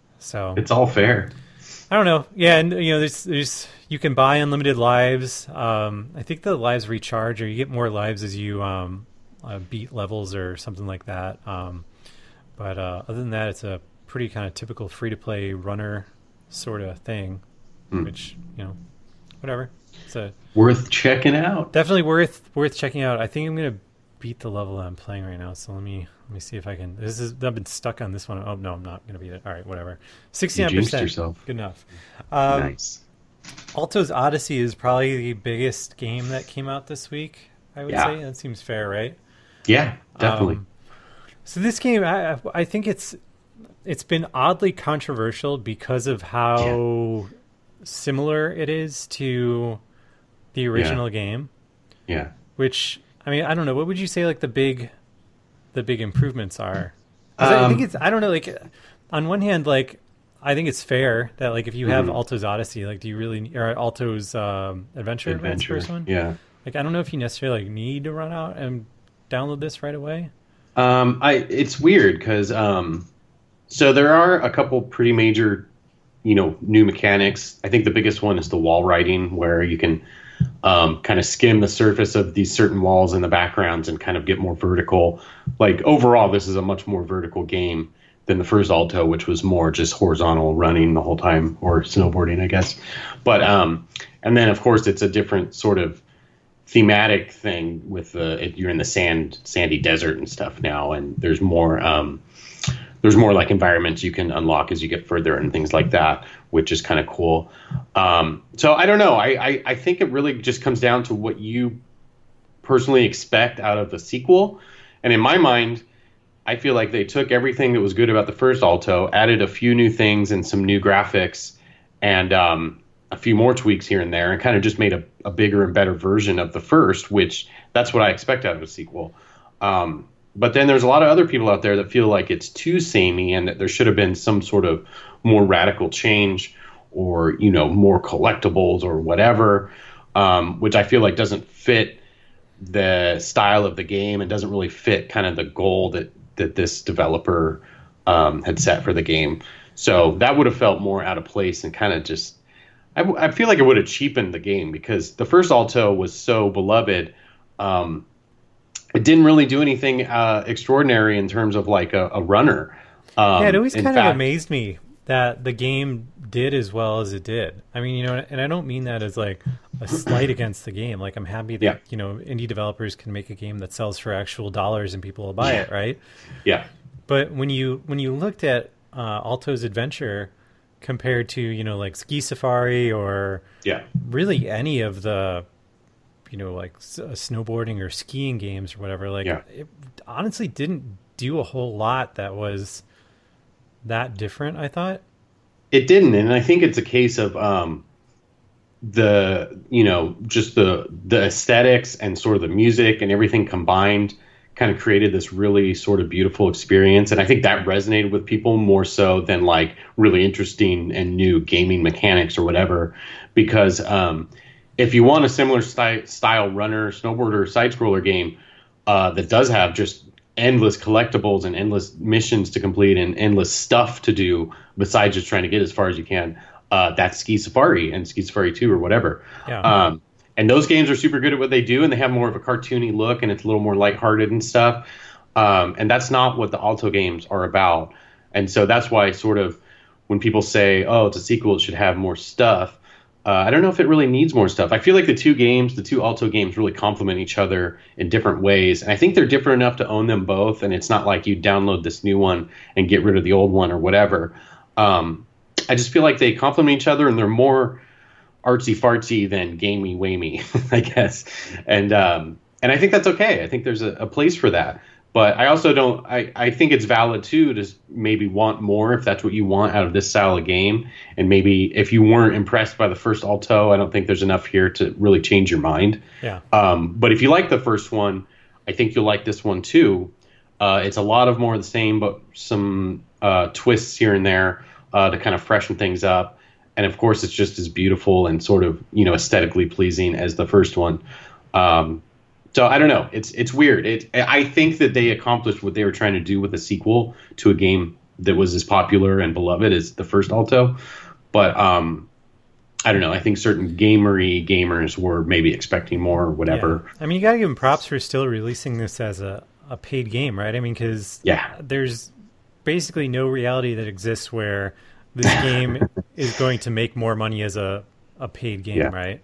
So it's all fair. I don't know. Yeah, and you know, there's there's you can buy unlimited lives. Um, I think the lives recharge, or you get more lives as you um, uh, beat levels or something like that. Um, but uh, other than that, it's a pretty kind of typical free to play runner sort of thing, mm. which you know, whatever. It's a worth checking out. Definitely worth worth checking out. I think I'm gonna beat the level that I'm playing right now. So let me let me see if I can. This is I've been stuck on this one. Oh no, I'm not gonna beat it. All right, whatever. sixty-nine percent. Yourself. Good enough. Um, nice. Alto's Odyssey is probably the biggest game that came out this week. I would yeah. say that seems fair, right? Yeah, definitely. Um, so this game, I, I think it's it's been oddly controversial because of how yeah. similar it is to the original yeah. game. Yeah. Which, I mean, I don't know. What would you say like the big the big improvements are? 'Cause Um, I think it's I don't know. Like on one hand, like I think it's fair that like if you have mm-hmm. Alto's Odyssey, like do you really or Alto's um, Adventure? Adventure. That's the first one? Yeah. Like I don't know if you necessarily like, need to run out and download this right away. Um, I it's weird because um, so there are a couple pretty major, you know, new mechanics. I think the biggest one is the wall writing, where you can um, kind of skim the surface of these certain walls in the backgrounds and kind of get more vertical. Like overall, this is a much more vertical game than the first Alto, which was more just horizontal running the whole time, or snowboarding, I guess. But um, and then of course it's a different sort of thematic thing with the you're in the sand sandy desert and stuff now, and there's more um there's more like environments you can unlock as you get further and things like that, which is kind of cool. Um so I don't know, I, I I think it really just comes down to what you personally expect out of the sequel. And in my mind, I feel like they took everything that was good about the first Alto, added a few new things and some new graphics, and um a few more tweaks here and there and kind of just made a, a bigger and better version of the first, which that's what I expect out of a sequel. Um, but then there's a lot of other people out there that feel like it's too samey and that there should have been some sort of more radical change or, you know, more collectibles or whatever, um, which I feel like doesn't fit the style of the game and doesn't really fit kind of the goal that, that this developer um, had set for the game. So that would have felt more out of place and kind of just, I, w- I feel like it would have cheapened the game because the first Alto was so beloved. Um, it didn't really do anything uh, extraordinary in terms of like a, a runner. Um, yeah, it always kind fact, of amazed me that the game did as well as it did. I mean, you know, and I don't mean that as like a slight against the game. Like I'm happy that, yeah. you know, indie developers can make a game that sells for actual dollars and people will buy yeah. it, right? Yeah. But when you when you looked at uh, Alto's Adventure compared to, you know, like Ski Safari or yeah. really any of the, you know, like s- snowboarding or skiing games or whatever, like yeah. it honestly didn't do a whole lot that was that different, I thought. It didn't, and I think it's a case of um, the, you know, just the the aesthetics and sort of the music and everything combined kind of created this really sort of beautiful experience. And I think that resonated with people more so than like really interesting and new gaming mechanics or whatever. Because um, if you want a similar sty- style runner, snowboarder, side-scroller game uh, that does have just endless collectibles and endless missions to complete and endless stuff to do besides just trying to get as far as you can, uh, that's Ski Safari and Ski Safari two or whatever. Yeah. Um, And those games are super good at what they do, and they have more of a cartoony look, and it's a little more lighthearted and stuff. Um, and that's not what the Alto games are about. And so that's why sort of when people say, oh, it's a sequel, it should have more stuff, uh, I don't know if it really needs more stuff. I feel like the two games, the two Alto games really complement each other in different ways. And I think they're different enough to own them both, and it's not like you download this new one and get rid of the old one or whatever. Um, I just feel like they complement each other, and they're more artsy fartsy than gamey whamey, I guess. And um, and I think that's okay. I think there's a, a place for that. But I also don't, I, I think it's valid too to maybe want more if that's what you want out of this style of game. And maybe if you weren't impressed by the first Alto, I don't think there's enough here to really change your mind. Yeah. Um, but if you like the first one, I think you'll like this one too. Uh, it's a lot of more of the same, but some uh, twists here and there uh, to kind of freshen things up. And of course, it's just as beautiful and sort of, you know, aesthetically pleasing as the first one. Um, so I don't know. It's it's weird. It I think that they accomplished what they were trying to do with a sequel to a game that was as popular and beloved as the first Alto. But um, I don't know. I think certain gamery gamers were maybe expecting more or whatever. Yeah. I mean, you got to give them props for still releasing this as a, a paid game, right? I mean, because yeah. there's basically no reality that exists where this game is going to make more money as a, a paid game, yeah. right?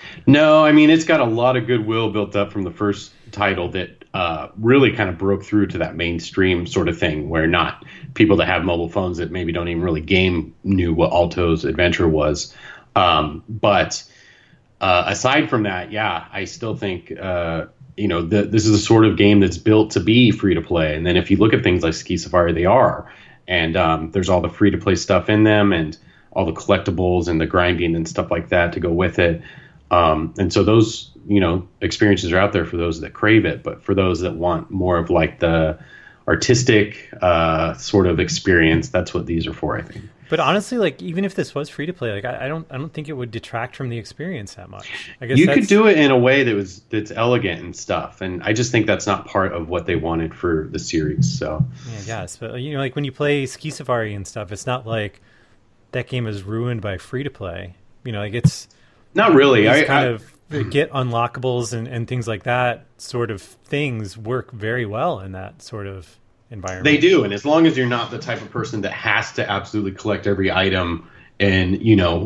No, I mean, it's got a lot of goodwill built up from the first title that uh, really kind of broke through to that mainstream sort of thing where not people that have mobile phones that maybe don't even really game knew what Alto's Adventure was. Um, but uh, aside from that, yeah, I still think, uh, you know, the, this is a sort of game that's built to be free to play. And then if you look at things like Ski Safari, they are. And um, there's all the free-to-play stuff in them and all the collectibles and the grinding and stuff like that to go with it. Um, and so those, you know, experiences are out there for those that crave it. But for those that want more of like the artistic uh, sort of experience, that's what these are for, I think. But honestly, like even if this was free-to-play, like I, I don't I don't think it would detract from the experience that much. I guess you that's... could do it in a way that was that's elegant and stuff. And I just think that's not part of what they wanted for the series. So yeah, I guess. But you know, like when you play Ski Safari and stuff, it's not like that game is ruined by free-to-play. You know, like it's not really. I kind I, of get unlockables and, and things like that. Sort of things work very well in that sort of environment. They do, and as long as you're not the type of person that has to absolutely collect every item in, you know,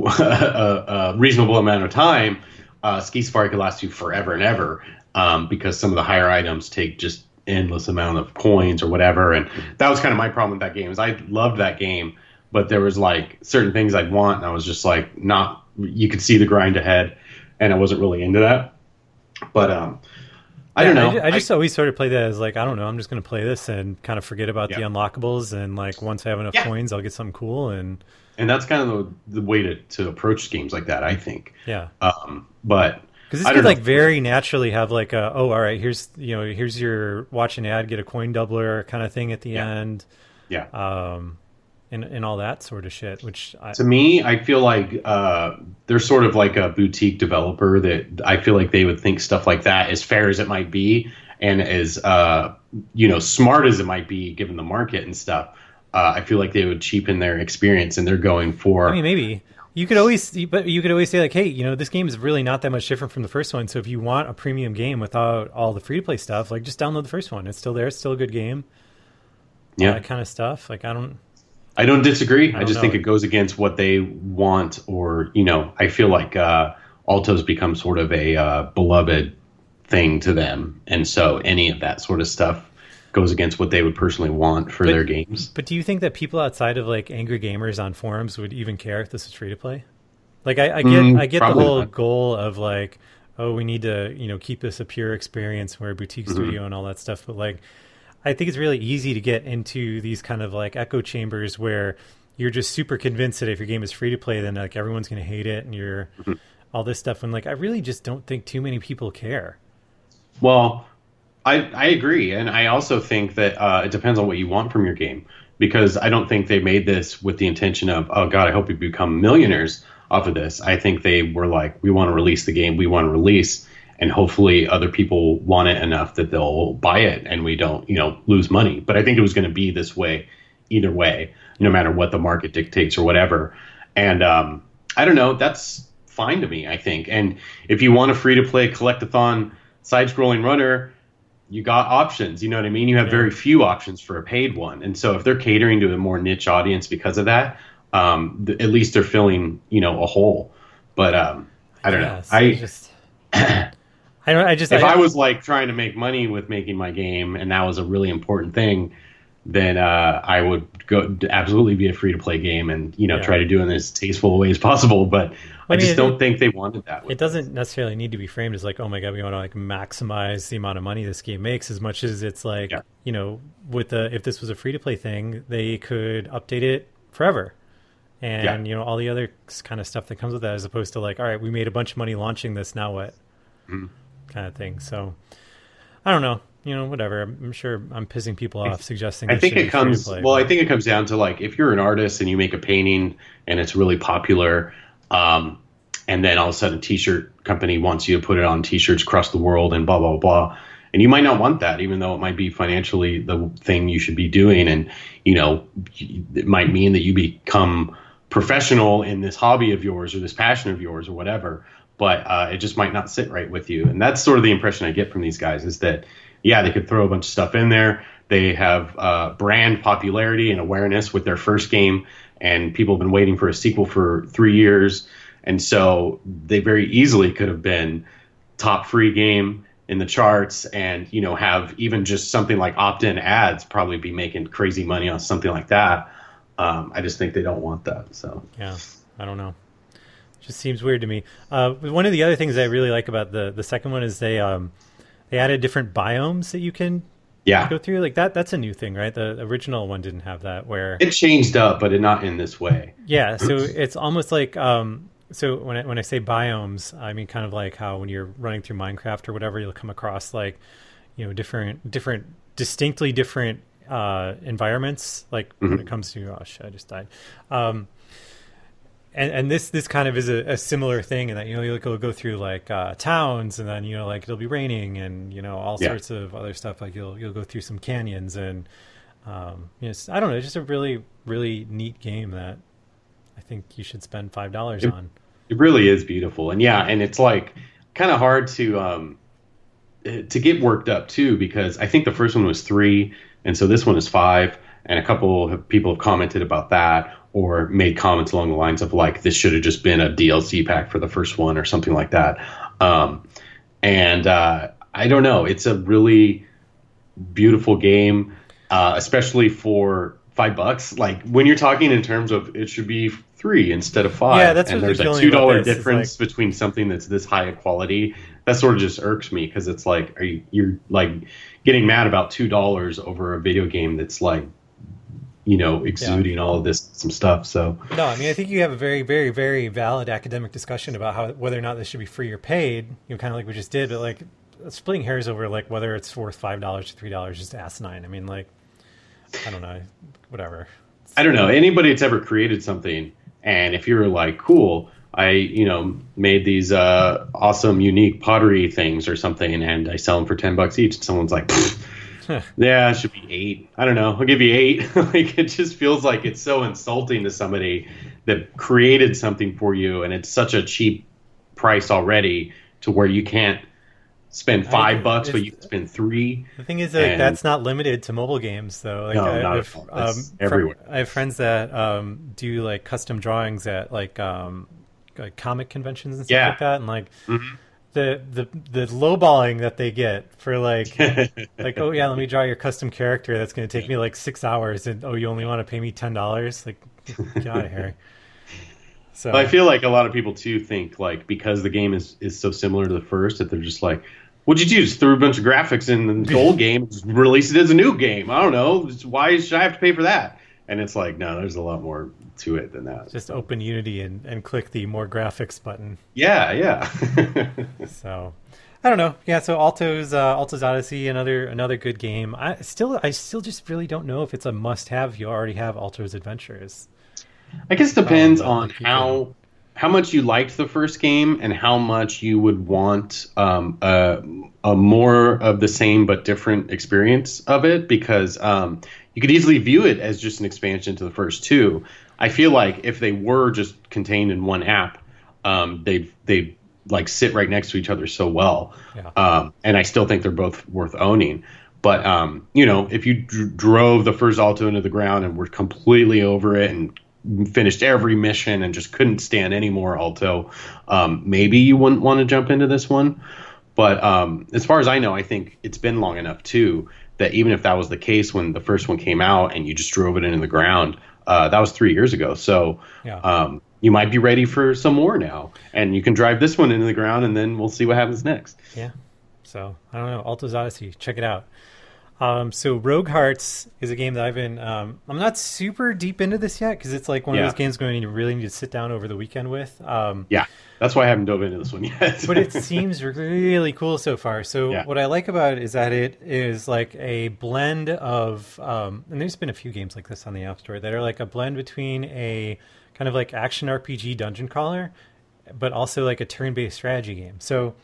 a, a reasonable amount of time, uh, Ski Safari could last you forever and ever um, because some of the higher items take just endless amount of coins or whatever. And that was kind of my problem with that game is I loved that game, but there was like certain things I'd want, and I was just like not. You could see the grind ahead, and I wasn't really into that. But um, I Yeah, don't know. I, ju- I just I, always sort of play that as like, I don't know, I'm just going to play this and kind of forget about the yeah. unlockables. And like, once I have enough Yeah. coins, I'll get something cool. And and that's kind of the, the way to, to approach games like that, I think. yeah. Um, but Because this I could don't like know. very naturally have like a, oh, all right, here's, you know, here's your watch an ad, get a coin doubler kind of thing at the Yeah. end. Yeah. Um, and, and all that sort of shit, which I, To me, I feel like uh, they're sort of like a boutique developer that I feel like they would think stuff like that, as fair as it might be, and as uh, you know, smart as it might be given the market and stuff. Uh, I feel like they would cheapen their experience, and they're going for. I mean, maybe you could always, but you could always say like, hey, you know, this game is really not that much different from the first one. So if you want a premium game without all the free to play stuff, like just download the first one. It's still there. It's still a good game. All Yeah, that kind of stuff. Like I don't. I don't disagree. I, don't just know. think it goes against what they want, or you know, I feel like uh, Alto's become sort of a uh, beloved thing to them, and so any of that sort of stuff goes against what they would personally want for But- their games. But do you think that people outside of like angry gamers on forums would even care if this was free to play? Like I, I get, Mm, I get the probably whole not. goal of like, oh, we need to, you know, keep this a pure experience. We're a boutique Mm-hmm. studio and all that stuff. But like, I think it's really easy to get into these kind of like echo chambers where you're just super convinced that if your game is free to play, then like everyone's going to hate it and you're Mm-hmm. all this stuff. And like, I really just don't think too many people care. Well, I I agree, and I also think that uh, it depends on what you want from your game, because I don't think they made this with the intention of, oh God, I hope we become millionaires off of this. I think they were like, we want to release the game we want to release, and hopefully other people want it enough that they'll buy it, and we don't, you know, lose money. But I think it was going to be this way either way, no matter what the market dictates or whatever. And um, I don't know, that's fine to me, I think. And if you want a free to play collectathon side-scrolling runner, you got options. You know what I mean? You have Yeah. very few options for a paid one. And so if they're catering to a more niche audience because of that, um, th- at least they're filling, you know, a hole. But um, I don't Yes, know. I just, I don't, I just, if I was like trying to make money with making my game, and that was a really important thing, then uh, I would go absolutely be a free to play game, and you know Yeah. try to do it in as tasteful a way as possible. But I, I mean, just it- don't think they wanted that. With it doesn't necessarily need to be framed as like, oh my god, we want to like maximize the amount of money this game makes, as much as it's like, Yeah. you know, with the if this was a free to play thing, they could update it forever, and Yeah. you know all the other kind of stuff that comes with that, as opposed to like, all right, we made a bunch of money launching this, now what, Mm-hmm. kind of thing. So I don't know, you know, whatever. I'm, I'm sure I'm pissing people off suggesting. I this think should it be free to comes play, well. I but- think it comes down to like if you're an artist and you make a painting and it's really popular, um, and then all of a sudden, a T-shirt company wants you to put it on T-shirts across the world and blah blah blah, and you might not want that, even though it might be financially the thing you should be doing, and you know it might mean that you become professional in this hobby of yours or this passion of yours or whatever. But uh, it just might not sit right with you, and that's sort of the impression I get from these guys is that yeah, they could throw a bunch of stuff in there. They have uh, brand popularity and awareness with their first game, and people have been waiting for a sequel for three years. And so they very easily could have been top free game in the charts, and you know have even just something like opt-in ads probably be making crazy money on something like that. Um, I just think they don't want that. So Yeah, I don't know. Just seems weird to me. Uh, one of the other things I really like about the the second one is they um they added different biomes that you can yeah, go through. Like that that's a new thing, right? The original one didn't have that. Where it changed up, but it, not in this way. yeah, so it's almost like um so when I, when I say biomes, I mean kind of like how when you're running through Minecraft or whatever, you'll come across like you know different different distinctly different uh environments. Like when Mhm. it comes to oh shit, I just died. Um, And, and this this kind of is a, a similar thing in that you know you'll go, go through like uh, towns, and then you know like it'll be raining, and you know all Yeah. sorts of other stuff, like you'll you'll go through some canyons, and um, you know, it's, I don't know, it's just a really really neat game that I think you should spend five dollars It- on. It really is beautiful, and yeah, and it's like kind of hard to um, to get worked up too, because I think the first one was three, and so this one is five, and a couple of people have commented about that, or made comments along the lines of like this should have just been a D L C pack for the first one or something like that. Um, and uh, I don't know, it's a really beautiful game, uh, especially for five bucks. Like when you're talking in terms of it should be three instead of five. Yeah, that's and what there's the a feeling two about dollar this is difference like- between something that's this high a quality. That sort of just irks me because it's like, are you, you're like getting mad about two dollars over a video game that's like, you know, exuding all of this some stuff. So No, I mean, I think you have a very, very, very valid academic discussion about how whether or not this should be free or paid. You know, kind of like we just did, but like splitting hairs over like whether it's worth five dollars or three dollars is just asinine. I mean, like, I don't know, whatever. I don't know anybody that's ever created something, and if you're like, cool, I you know made these uh, awesome, unique pottery things or something, and I sell them for ten bucks each, and someone's like, yeah, it should be eight. I don't know, I'll give you eight. Like it just feels like it's so insulting to somebody that created something for you, and it's such a cheap price already to where you can't spend five I- bucks, but it's- you can spend three. The thing is that And- that's not limited to mobile games, though. Like, No, I, not I at have, all. That's fr- everywhere. I have friends that um, do like custom drawings at like um, like comic conventions and stuff Yeah. like that, and like Mhm. the the the lowballing that they get for like like oh yeah, let me draw your custom character that's going to take me like six hours, and oh you only want to pay me ten dollars? Like get out of here. So But I feel like a lot of people too think like because the game is, is so similar to the first that they're just like, what'd you do? Just threw a bunch of graphics in the old game, just release it as a new game. I don't know. Just why should I have to pay for that? And it's like, no, there's a lot more to it than that. just open Unity and, and click the more graphics button. Yeah, yeah. So I don't know. Yeah, so Alto's uh, Alto's Odyssey, another another good game. I still I still just really don't know if it's a must have if you already have Alto's Adventures. I guess it depends Um, on like you how how much you liked the first game and how much you would want um, a, a more of the same but different experience of it, because um, you could easily view it as just an expansion to the first two. I feel like if they were just contained in one app, um, they'd they'd like sit right next to each other so well. Yeah. Um, and I still think they're both worth owning. But um, you know, if you dr- drove the first Alto into the ground and were completely over it and finished every mission and just couldn't stand any more Alto, um, maybe you wouldn't want to jump into this one. But um, as far as I know, I think it's been long enough too that even if that was the case when the first one came out and you just drove it into the ground, uh, that was three years ago. So Yeah. um, you might be ready for some more now, and you can drive this one into the ground, and then we'll see what happens next. Yeah. So I don't know. Alto's Odyssey, check it out. Um, so Rogue Hearts is a game that I've been. Um, I'm not super deep into this yet because it's like one Yeah. of those games going to really need to sit down over the weekend with. Um, Yeah, that's why I haven't dove into this one yet. but it seems really cool so far. So Yeah. what I like about it is that it is like a blend of, um, and there's been a few games like this on the App Store that are like a blend between a kind of like action R P G dungeon crawler, but also like a turn-based strategy game. So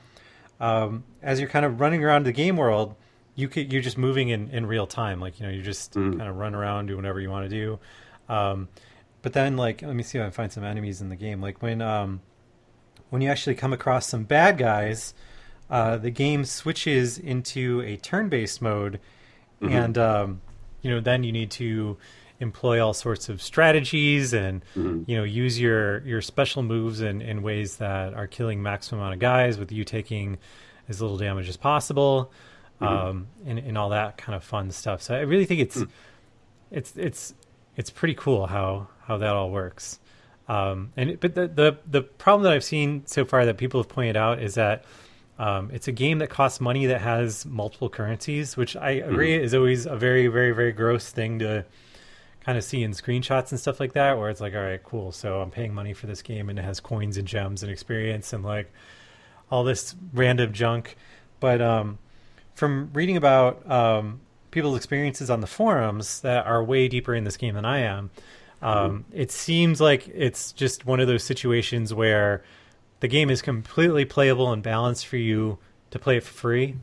um, as you're kind of running around the game world, you could, you're just moving in, in real time. Like, you know, you just Mhm. kind of run around, do whatever you want to do. Um, but then like, let me see if I can find some enemies in the game. Like when, um, when you actually come across some bad guys, uh, the game switches into a turn-based mode, Mhm. and um, you know then you need to employ all sorts of strategies and Mhm. you know use your your special moves in, in ways that are killing maximum amount of guys with you taking as little damage as possible, um, and, and all that kind of fun stuff. So I really think it's it's it's it's pretty cool how how that all works. Um, and it- but the, the the problem that I've seen so far that people have pointed out is that um, it's a game that costs money that has multiple currencies, which I agree is always a very very very gross thing to kind of see in screenshots and stuff like that, where it's like, all right, cool, so I'm paying money for this game and it has coins and gems and experience and like all this random junk. But um, from reading about um, people's experiences on the forums that are way deeper in this game than I am, um, it seems like it's just one of those situations where the game is completely playable and balanced for you to play it for free.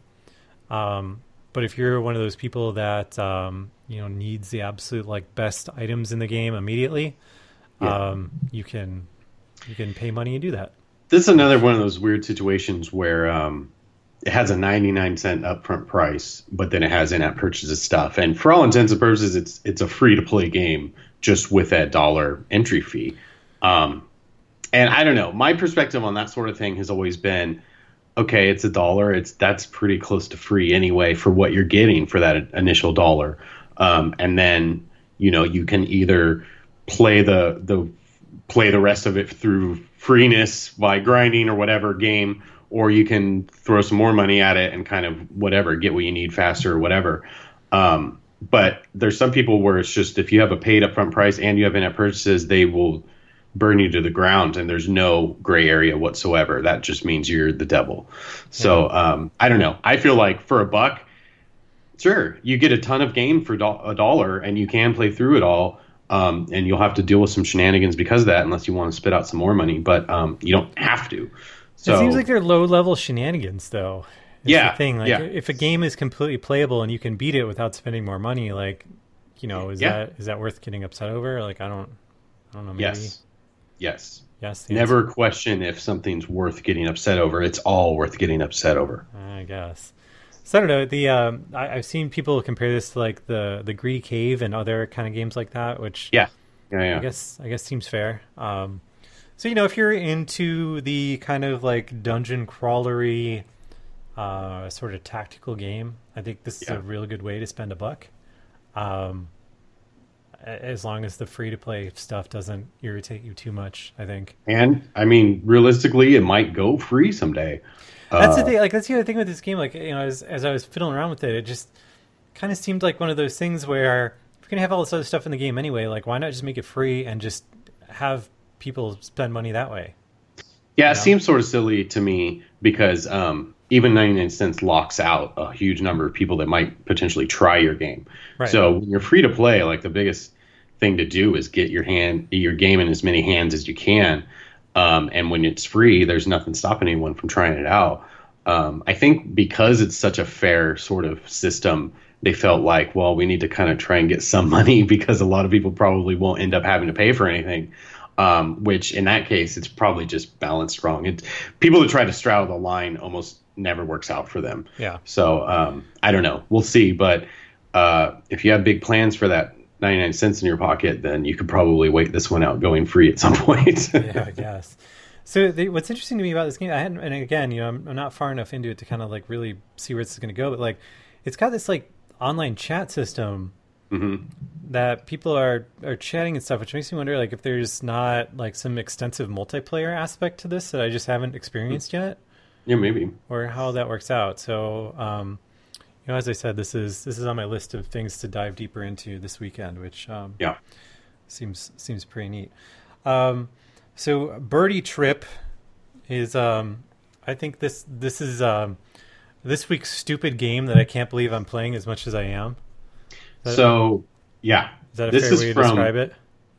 Um, but if you're one of those people that um, you know needs the absolute like best items in the game immediately, Yeah. um, you can you can pay money and do that. This is another one of those weird situations where um, it has a ninety-nine cent upfront price, but then it has in-app purchases stuff. And for all intents and purposes, it's it's a free-to-play game just with that dollar entry fee. Um, and I don't know. My perspective on that sort of thing has always been, okay, it's a dollar. It's that's pretty close to free anyway for what you're getting for that initial dollar. Um, and then you know, you can either play the the play the rest of it through freeness by grinding or whatever game, or you can throw some more money at it and kind of whatever, get what you need faster or whatever. Um, but there's some people where it's just, if you have a paid upfront price and you have in-app purchases, they will burn you to the ground, and there's no gray area whatsoever. That just means you're the devil. So um, I don't know. I feel like for a buck, sure, you get a ton of game for do- a dollar, and you can play through it all. Um, and you'll have to deal with some shenanigans because of that, unless you want to spit out some more money. But um, you don't have to. So it seems like they're low-level shenanigans, though. Is yeah, the thing. Like, yeah. if a game is completely playable and you can beat it without spending more money, like, you know, is Yeah. that is that worth getting upset over? Like, I don't, I don't know. Maybe. Yes. Yes. Yes. the Never answer- question if something's worth getting upset over. It's all worth getting upset over. I guess. So I don't know. The um, I, I've seen people compare this to like the the Greedy Cave and other kind of games like that, which Yeah. Yeah. Yeah. I guess I guess seems fair. Um, so you know, if you're into the kind of like dungeon crawlery, uh, sort of tactical game, I think this is Yeah. a really good way to spend a buck. Um, a- as long as the free to play stuff doesn't irritate you too much, I think. And I mean, realistically, it might go free someday. That's Uh, the thing. Like that's the other thing with this game. Like you know, as as I was fiddling around with it, it just kind of seemed like one of those things where if you're gonna have all this other stuff in the game anyway, like why not just make it free and just have people spend money that way? Yeah, You it know? seems sort of silly to me because um, even ninety-nine cents locks out a huge number of people that might potentially try your game. Right. So when you're free to play, like the biggest thing to do is get your hand, your game in as many hands as you can. Um, and when it's free, there's nothing stopping anyone from trying it out. Um, I think because it's such a fair sort of system, they felt like, well, we need to kind of try and get some money because a lot of people probably won't end up having to pay for anything. Um, which in that case, it's probably just balanced wrong. It, people that try to straddle the line almost never works out for them. Yeah. So um, I don't know. We'll see. But uh, if you have big plans for that ninety-nine cents in your pocket, then you could probably wait this one out going free at some point. Yeah, I guess. So the, what's interesting to me about this game, I hadn't, and again, you know, I'm, I'm not far enough into it to kind of like really see where this is going to go, but like, it's got this like online chat system Mm-hmm. that people are are chatting and stuff, which makes me wonder like if there's not like some extensive multiplayer aspect to this that I just haven't experienced yet, Yeah, maybe. or how that works out. So, um, you know, as I said, this is this is on my list of things to dive deeper into this weekend, which um, Yeah. seems seems pretty neat. Um, so Birdie Trip is, um, I think this this is um, this week's stupid game that I can't believe I'm playing as much as I am. Is that, So, yeah. is that a this fair is way to from- describe it?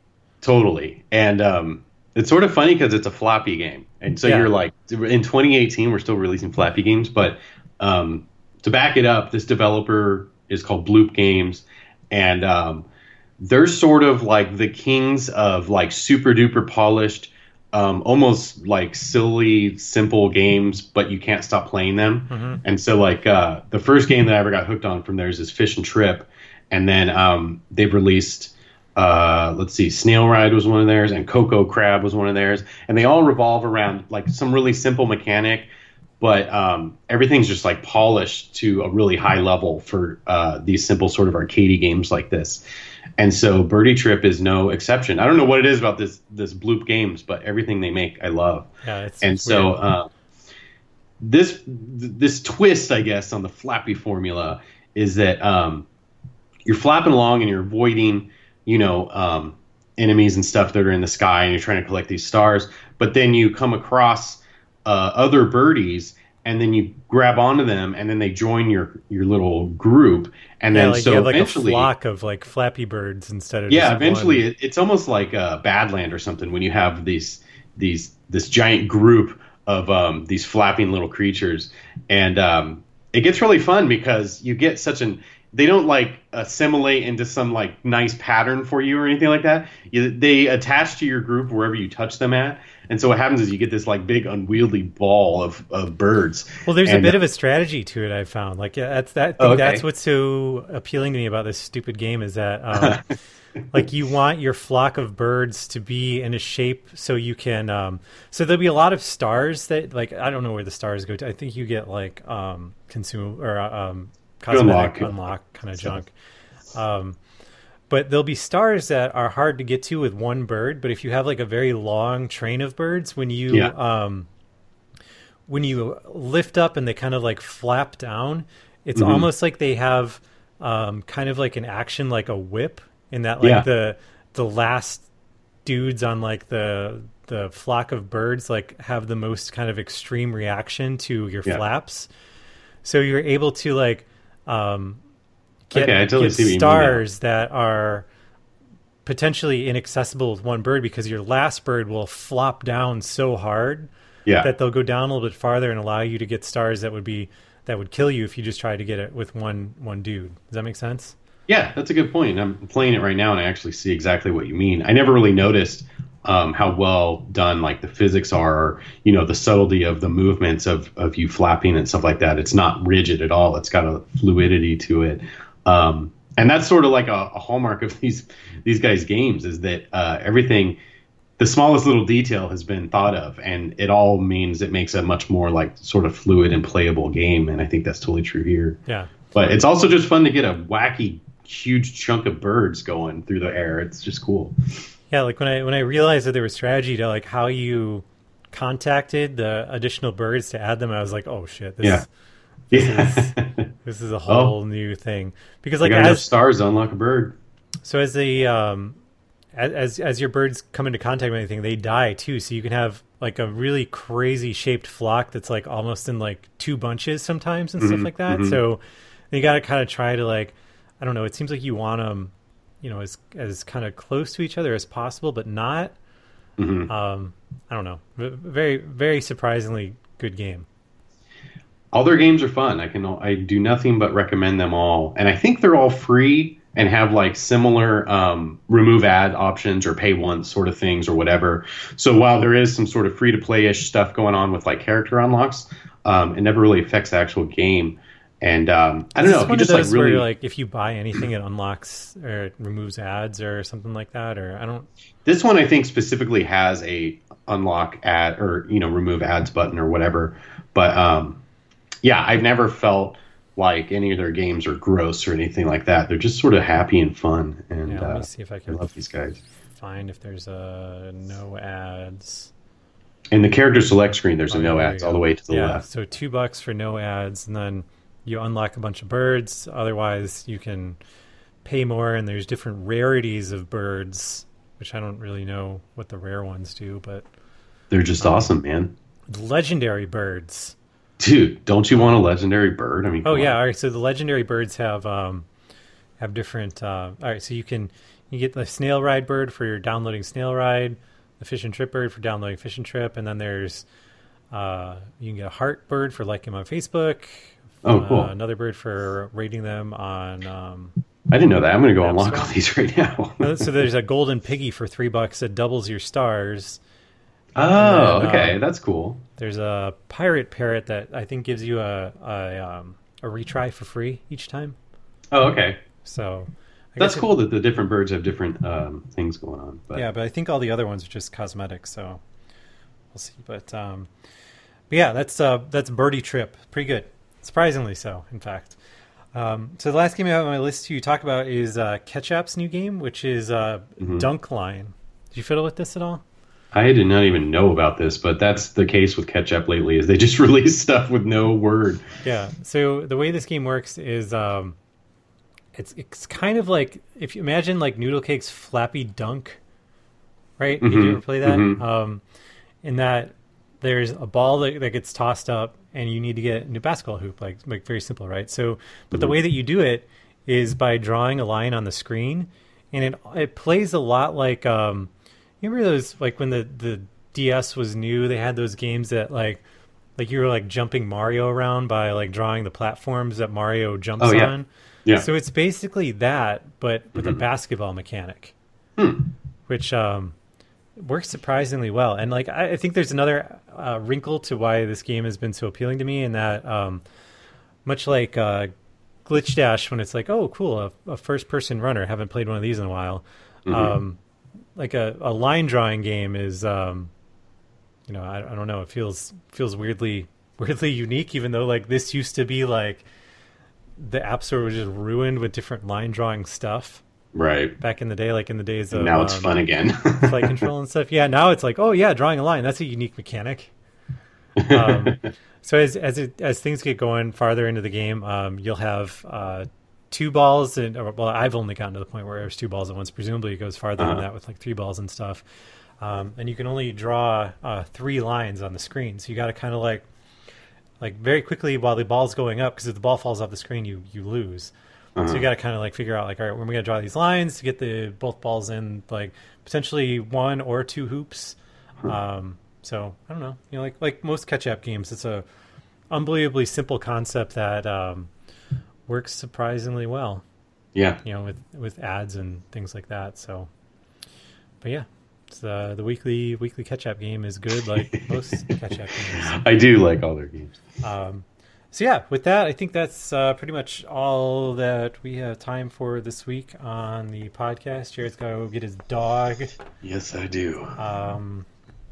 Totally. And um, it's sort of funny because it's a Flappy game. And so Yeah. you're like, in twenty eighteen, we're still releasing Flappy games. But um, to back it up, this developer is called Bloop Games. And um, they're sort of like the kings of like super duper polished, um, almost like silly, simple games, but you can't stop playing them. Mm-hmm. And so like uh, the first game that I ever got hooked on from theirs is Fish and Trip. And then um, they've released, uh, let's see, Snail Ride was one of theirs, and Cocoa Crab was one of theirs. And they all revolve around like some really simple mechanic, but um, everything's just like polished to a really high level for uh, these simple sort of arcadey games like this. And so Birdie Trip is no exception. I don't know what it is about this this Bloop Games, but everything they make I love. Yeah, it's And it's so weird. uh, this th- this twist, I guess, on the Flappy formula is that um, you're flapping along and you're avoiding, you know, um, enemies and stuff that are in the sky, and you're trying to collect these stars. But then you come across uh, other birdies, and then you grab onto them, and then they join your your little group. And yeah, then like so you have like a eventually, flock of like Flappy Birds instead of yeah, just eventually one. it, it's almost like uh, Badland or something when you have these these this giant group of um, these flapping little creatures, and um, it gets really fun because you get such an they don't like assimilate into some like nice pattern for you or anything like that. You, they attach to your group wherever you touch them at, and so what happens is you get this like big unwieldy ball of, of birds. Well, there's a And, bit uh, of a strategy to it. I've found like yeah, that's that. I think Oh, okay. That's what's so appealing to me about this stupid game is that um, like you want your flock of birds to be in a shape so you can. Um, so there'll be a lot of stars that like I don't know where the stars go to. I think you get like um, consume or uh, um, cosmetic unlock unlock, it. kind of So- junk. Um, But there'll be stars that are hard to get to with one bird. But if you have like a very long train of birds, when you Yeah. um, when you lift up and they kind of like flap down, it's Mhm. almost like they have um, kind of like an action like a whip, in that like Yeah. the the last dudes on like the the flock of birds like have the most kind of extreme reaction to your Yeah. flaps. So you're able to like um, get, Okay, I totally get see what you mean now. stars that are potentially inaccessible with one bird, because your last bird will flop down so hard Yeah. that they'll go down a little bit farther and allow you to get stars that would be that would kill you if you just tried to get it with one one dude. Does that make sense? Yeah, that's a good point. I'm playing it right now, and I actually see exactly what you mean. I never really noticed um, how well done like the physics are, or, you know, the subtlety of the movements of of you flapping and stuff like that. It's not rigid at all. It's got a fluidity to it, um, and that's sort of like a, a hallmark of these these guys' games, is that uh, everything, the smallest little detail has been thought of, and it all means it makes a much more like sort of fluid and playable game. And I think that's totally true here. Yeah. But it's also just fun to get a wacky, huge chunk of birds going through the air. It's just cool. Yeah, like when I when I realized that there was strategy to like how you contacted the additional birds to add them, I was like, oh shit, this Yeah. is Yeah. this is a whole new thing. Because I like got enough as stars to unlock a bird. so as the um as as your birds come into contact with anything, they die too. So you can have like a really crazy shaped flock that's like almost in like two bunches sometimes and stuff Mhm, like that. mhm. So you got to kind of try to like, I don't know. It seems like you want them, you know, as as kind of close to each other as possible, but not. Mhm. Um, I don't know. V- Very very surprisingly good game. All their games are fun. I can I do nothing but recommend them all, and I think they're all free and have like similar um, remove ad options or pay once sort of things or whatever. So while there is some sort of free to play ish stuff going on with like character unlocks, um, it never really affects the actual game. And um, I don't Is know this if you one just of like those really where like if you buy anything, it unlocks or it removes ads or something like that, or I don't. This one I think specifically has a unlock ad or, you know, remove ads button or whatever. But um, yeah, I've never felt like any of their games are gross or anything like that. They're just sort of happy and fun. And Yeah, let me uh, see if I I can love these guys. find if there's a no ads. In the character select screen, there's Oh, a no yeah, there ads you all go. the way to the yeah, left. so two bucks for no ads, and then you unlock a bunch of birds. Otherwise, you can pay more, and there's different rarities of birds, which I don't really know what the rare ones do, but They're just Um, awesome, man. legendary birds. Dude, don't you want a legendary bird? I mean, Oh come yeah, on. all right. So the legendary birds have um, have different. Uh, all right, so you can you get the snail ride bird for your downloading snail ride, the fish and trip bird for downloading fish and trip, and then there's uh, you can get a heart bird for liking them on Facebook. Oh, cool. Uh, another bird for rating them on. Um, I didn't know that. I'm going to go App unlock Store. all these right now. uh, so there's a golden piggy for three bucks that doubles your stars. Oh, then, okay. um, That's cool. There's a pirate parrot that I think gives you a a, um, a retry for free each time. Oh, okay. So I That's guess it- cool that the different birds have different um, things going on. But Yeah, but I think all the other ones are just cosmetic, so we'll see. But, um, but yeah, that's uh, that's Birdie Trip. Pretty good, surprisingly so. In fact, um, so the last game I have on my list to talk about is uh, Ketchup's new game, which is uh, Mhm. Dunk Line. Did you fiddle with this at all? I did not even know about this, but that's the case with Ketchup lately. Is they just release stuff with no word. Yeah. So the way this game works is um, it's it's kind of like if you imagine like Noodle Cake's Flappy Dunk, right? Did Mhm, you ever play that? mhm. Um, in that there's a ball that, that gets tossed up, and you need to get a new basketball hoop. Like like very simple, right? So, but the Mhm. way that you do it is by drawing a line on the screen, and it it plays a lot like um, you remember those like when the the D S was new, they had those games that like. Like you were like jumping Mario around by like drawing the platforms that Mario jumps Oh, yeah. on. Yeah. So it's basically that, but with a Mhm. basketball mechanic, Hmm. which um, works surprisingly well. And like I, I think there's another uh, wrinkle to why this game has been so appealing to me, in that um, much like uh, Glitch Dash, when it's like, oh, cool, a, a first-person runner. Haven't played one of these in a while. Mhm. Um, like a, a line drawing game is. Um, You know, I, I don't know. It feels feels weirdly weirdly unique, even though like this used to be like the App Store was just ruined with different line drawing stuff. Right. back in the day, like in the days And of now it's um, fun again. flight control and stuff. Yeah, now it's like, oh yeah, drawing a line. That's a unique mechanic. Um, so as as it, as things get going farther into the game, um, you'll have uh, two balls, and or, well, I've only gotten to the point where there's two balls at once. Presumably, it goes farther Uh-huh. than that with like three balls and stuff. Um, and you can only draw uh, three lines on the screen, so you got to kind of like like very quickly while the ball's going up, because if the ball falls off the screen, you you lose. Uh-huh. So you got to kind of like figure out like, all right, when we're gonna draw these lines to get the both balls in, like potentially one or two hoops. Um, so I don't know, you know, like like most catch-up games, it's a unbelievably simple concept that um, works surprisingly well. Yeah. You know, with with ads and things like that. So, but yeah, it's, uh, the weekly weekly catch-up game is good, like most catch-up games. I do like all their games. Um, so yeah, with that, I think that's uh, pretty much all that we have time for this week on the podcast. Jared's got to go get his dog. Yes, I do. Um,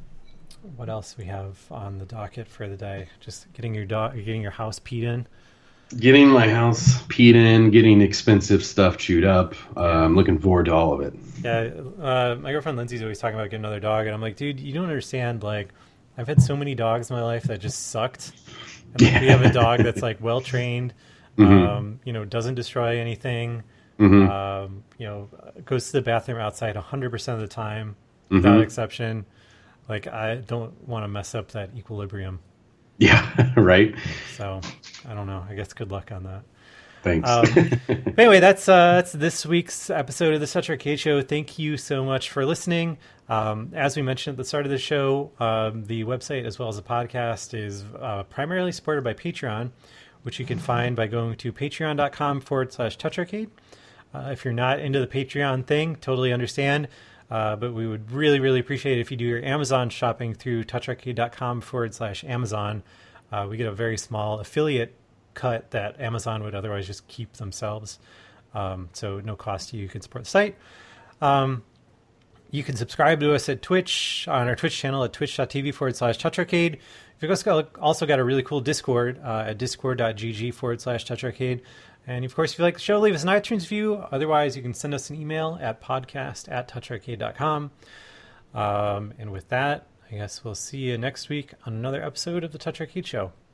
what else we have on the docket for the day? Just getting your dog, getting your house peed in. Getting my house peed in, getting expensive stuff chewed up. Uh, I'm looking forward to all of it. Yeah, uh, my girlfriend Lindsay's always talking about getting another dog, and I'm like, dude, you don't understand. Like, I've had so many dogs in my life that just sucked. And, like, Yeah. we have a dog that's like well trained, Mhm. um, you know, doesn't destroy anything. Mhm. Um, you know, goes to the bathroom outside one hundred percent of the time, without Mhm. exception. Like, I don't want to mess up that equilibrium. Yeah, right. So, I don't know. I guess good luck on that. Thanks. Um, but anyway, that's uh, that's this week's episode of the Touch Arcade Show. Thank you so much for listening. Um, as we mentioned at the start of the show, um, the website as well as the podcast is uh, primarily supported by Patreon, which you can find by going to patreon.com forward slash Touch Arcade. Uh, if you're not into the Patreon thing, totally understand. Uh, but we would really, really appreciate it if you do your Amazon shopping through toucharcade.com forward slash Amazon. Uh, we get a very small affiliate cut that Amazon would otherwise just keep themselves. Um, so no cost to you. You can support the site. Um, you can subscribe to us at Twitch, on our Twitch channel at twitch.tv forward slash toucharcade. We've also got, also got a really cool Discord uh, at discord.gg forward slash toucharcade. And of course, if you like the show, leave us an iTunes review. Otherwise, you can send us an email at podcast at toucharcade.com. Um, and with that, I guess we'll see you next week on another episode of the Touch Arcade Show.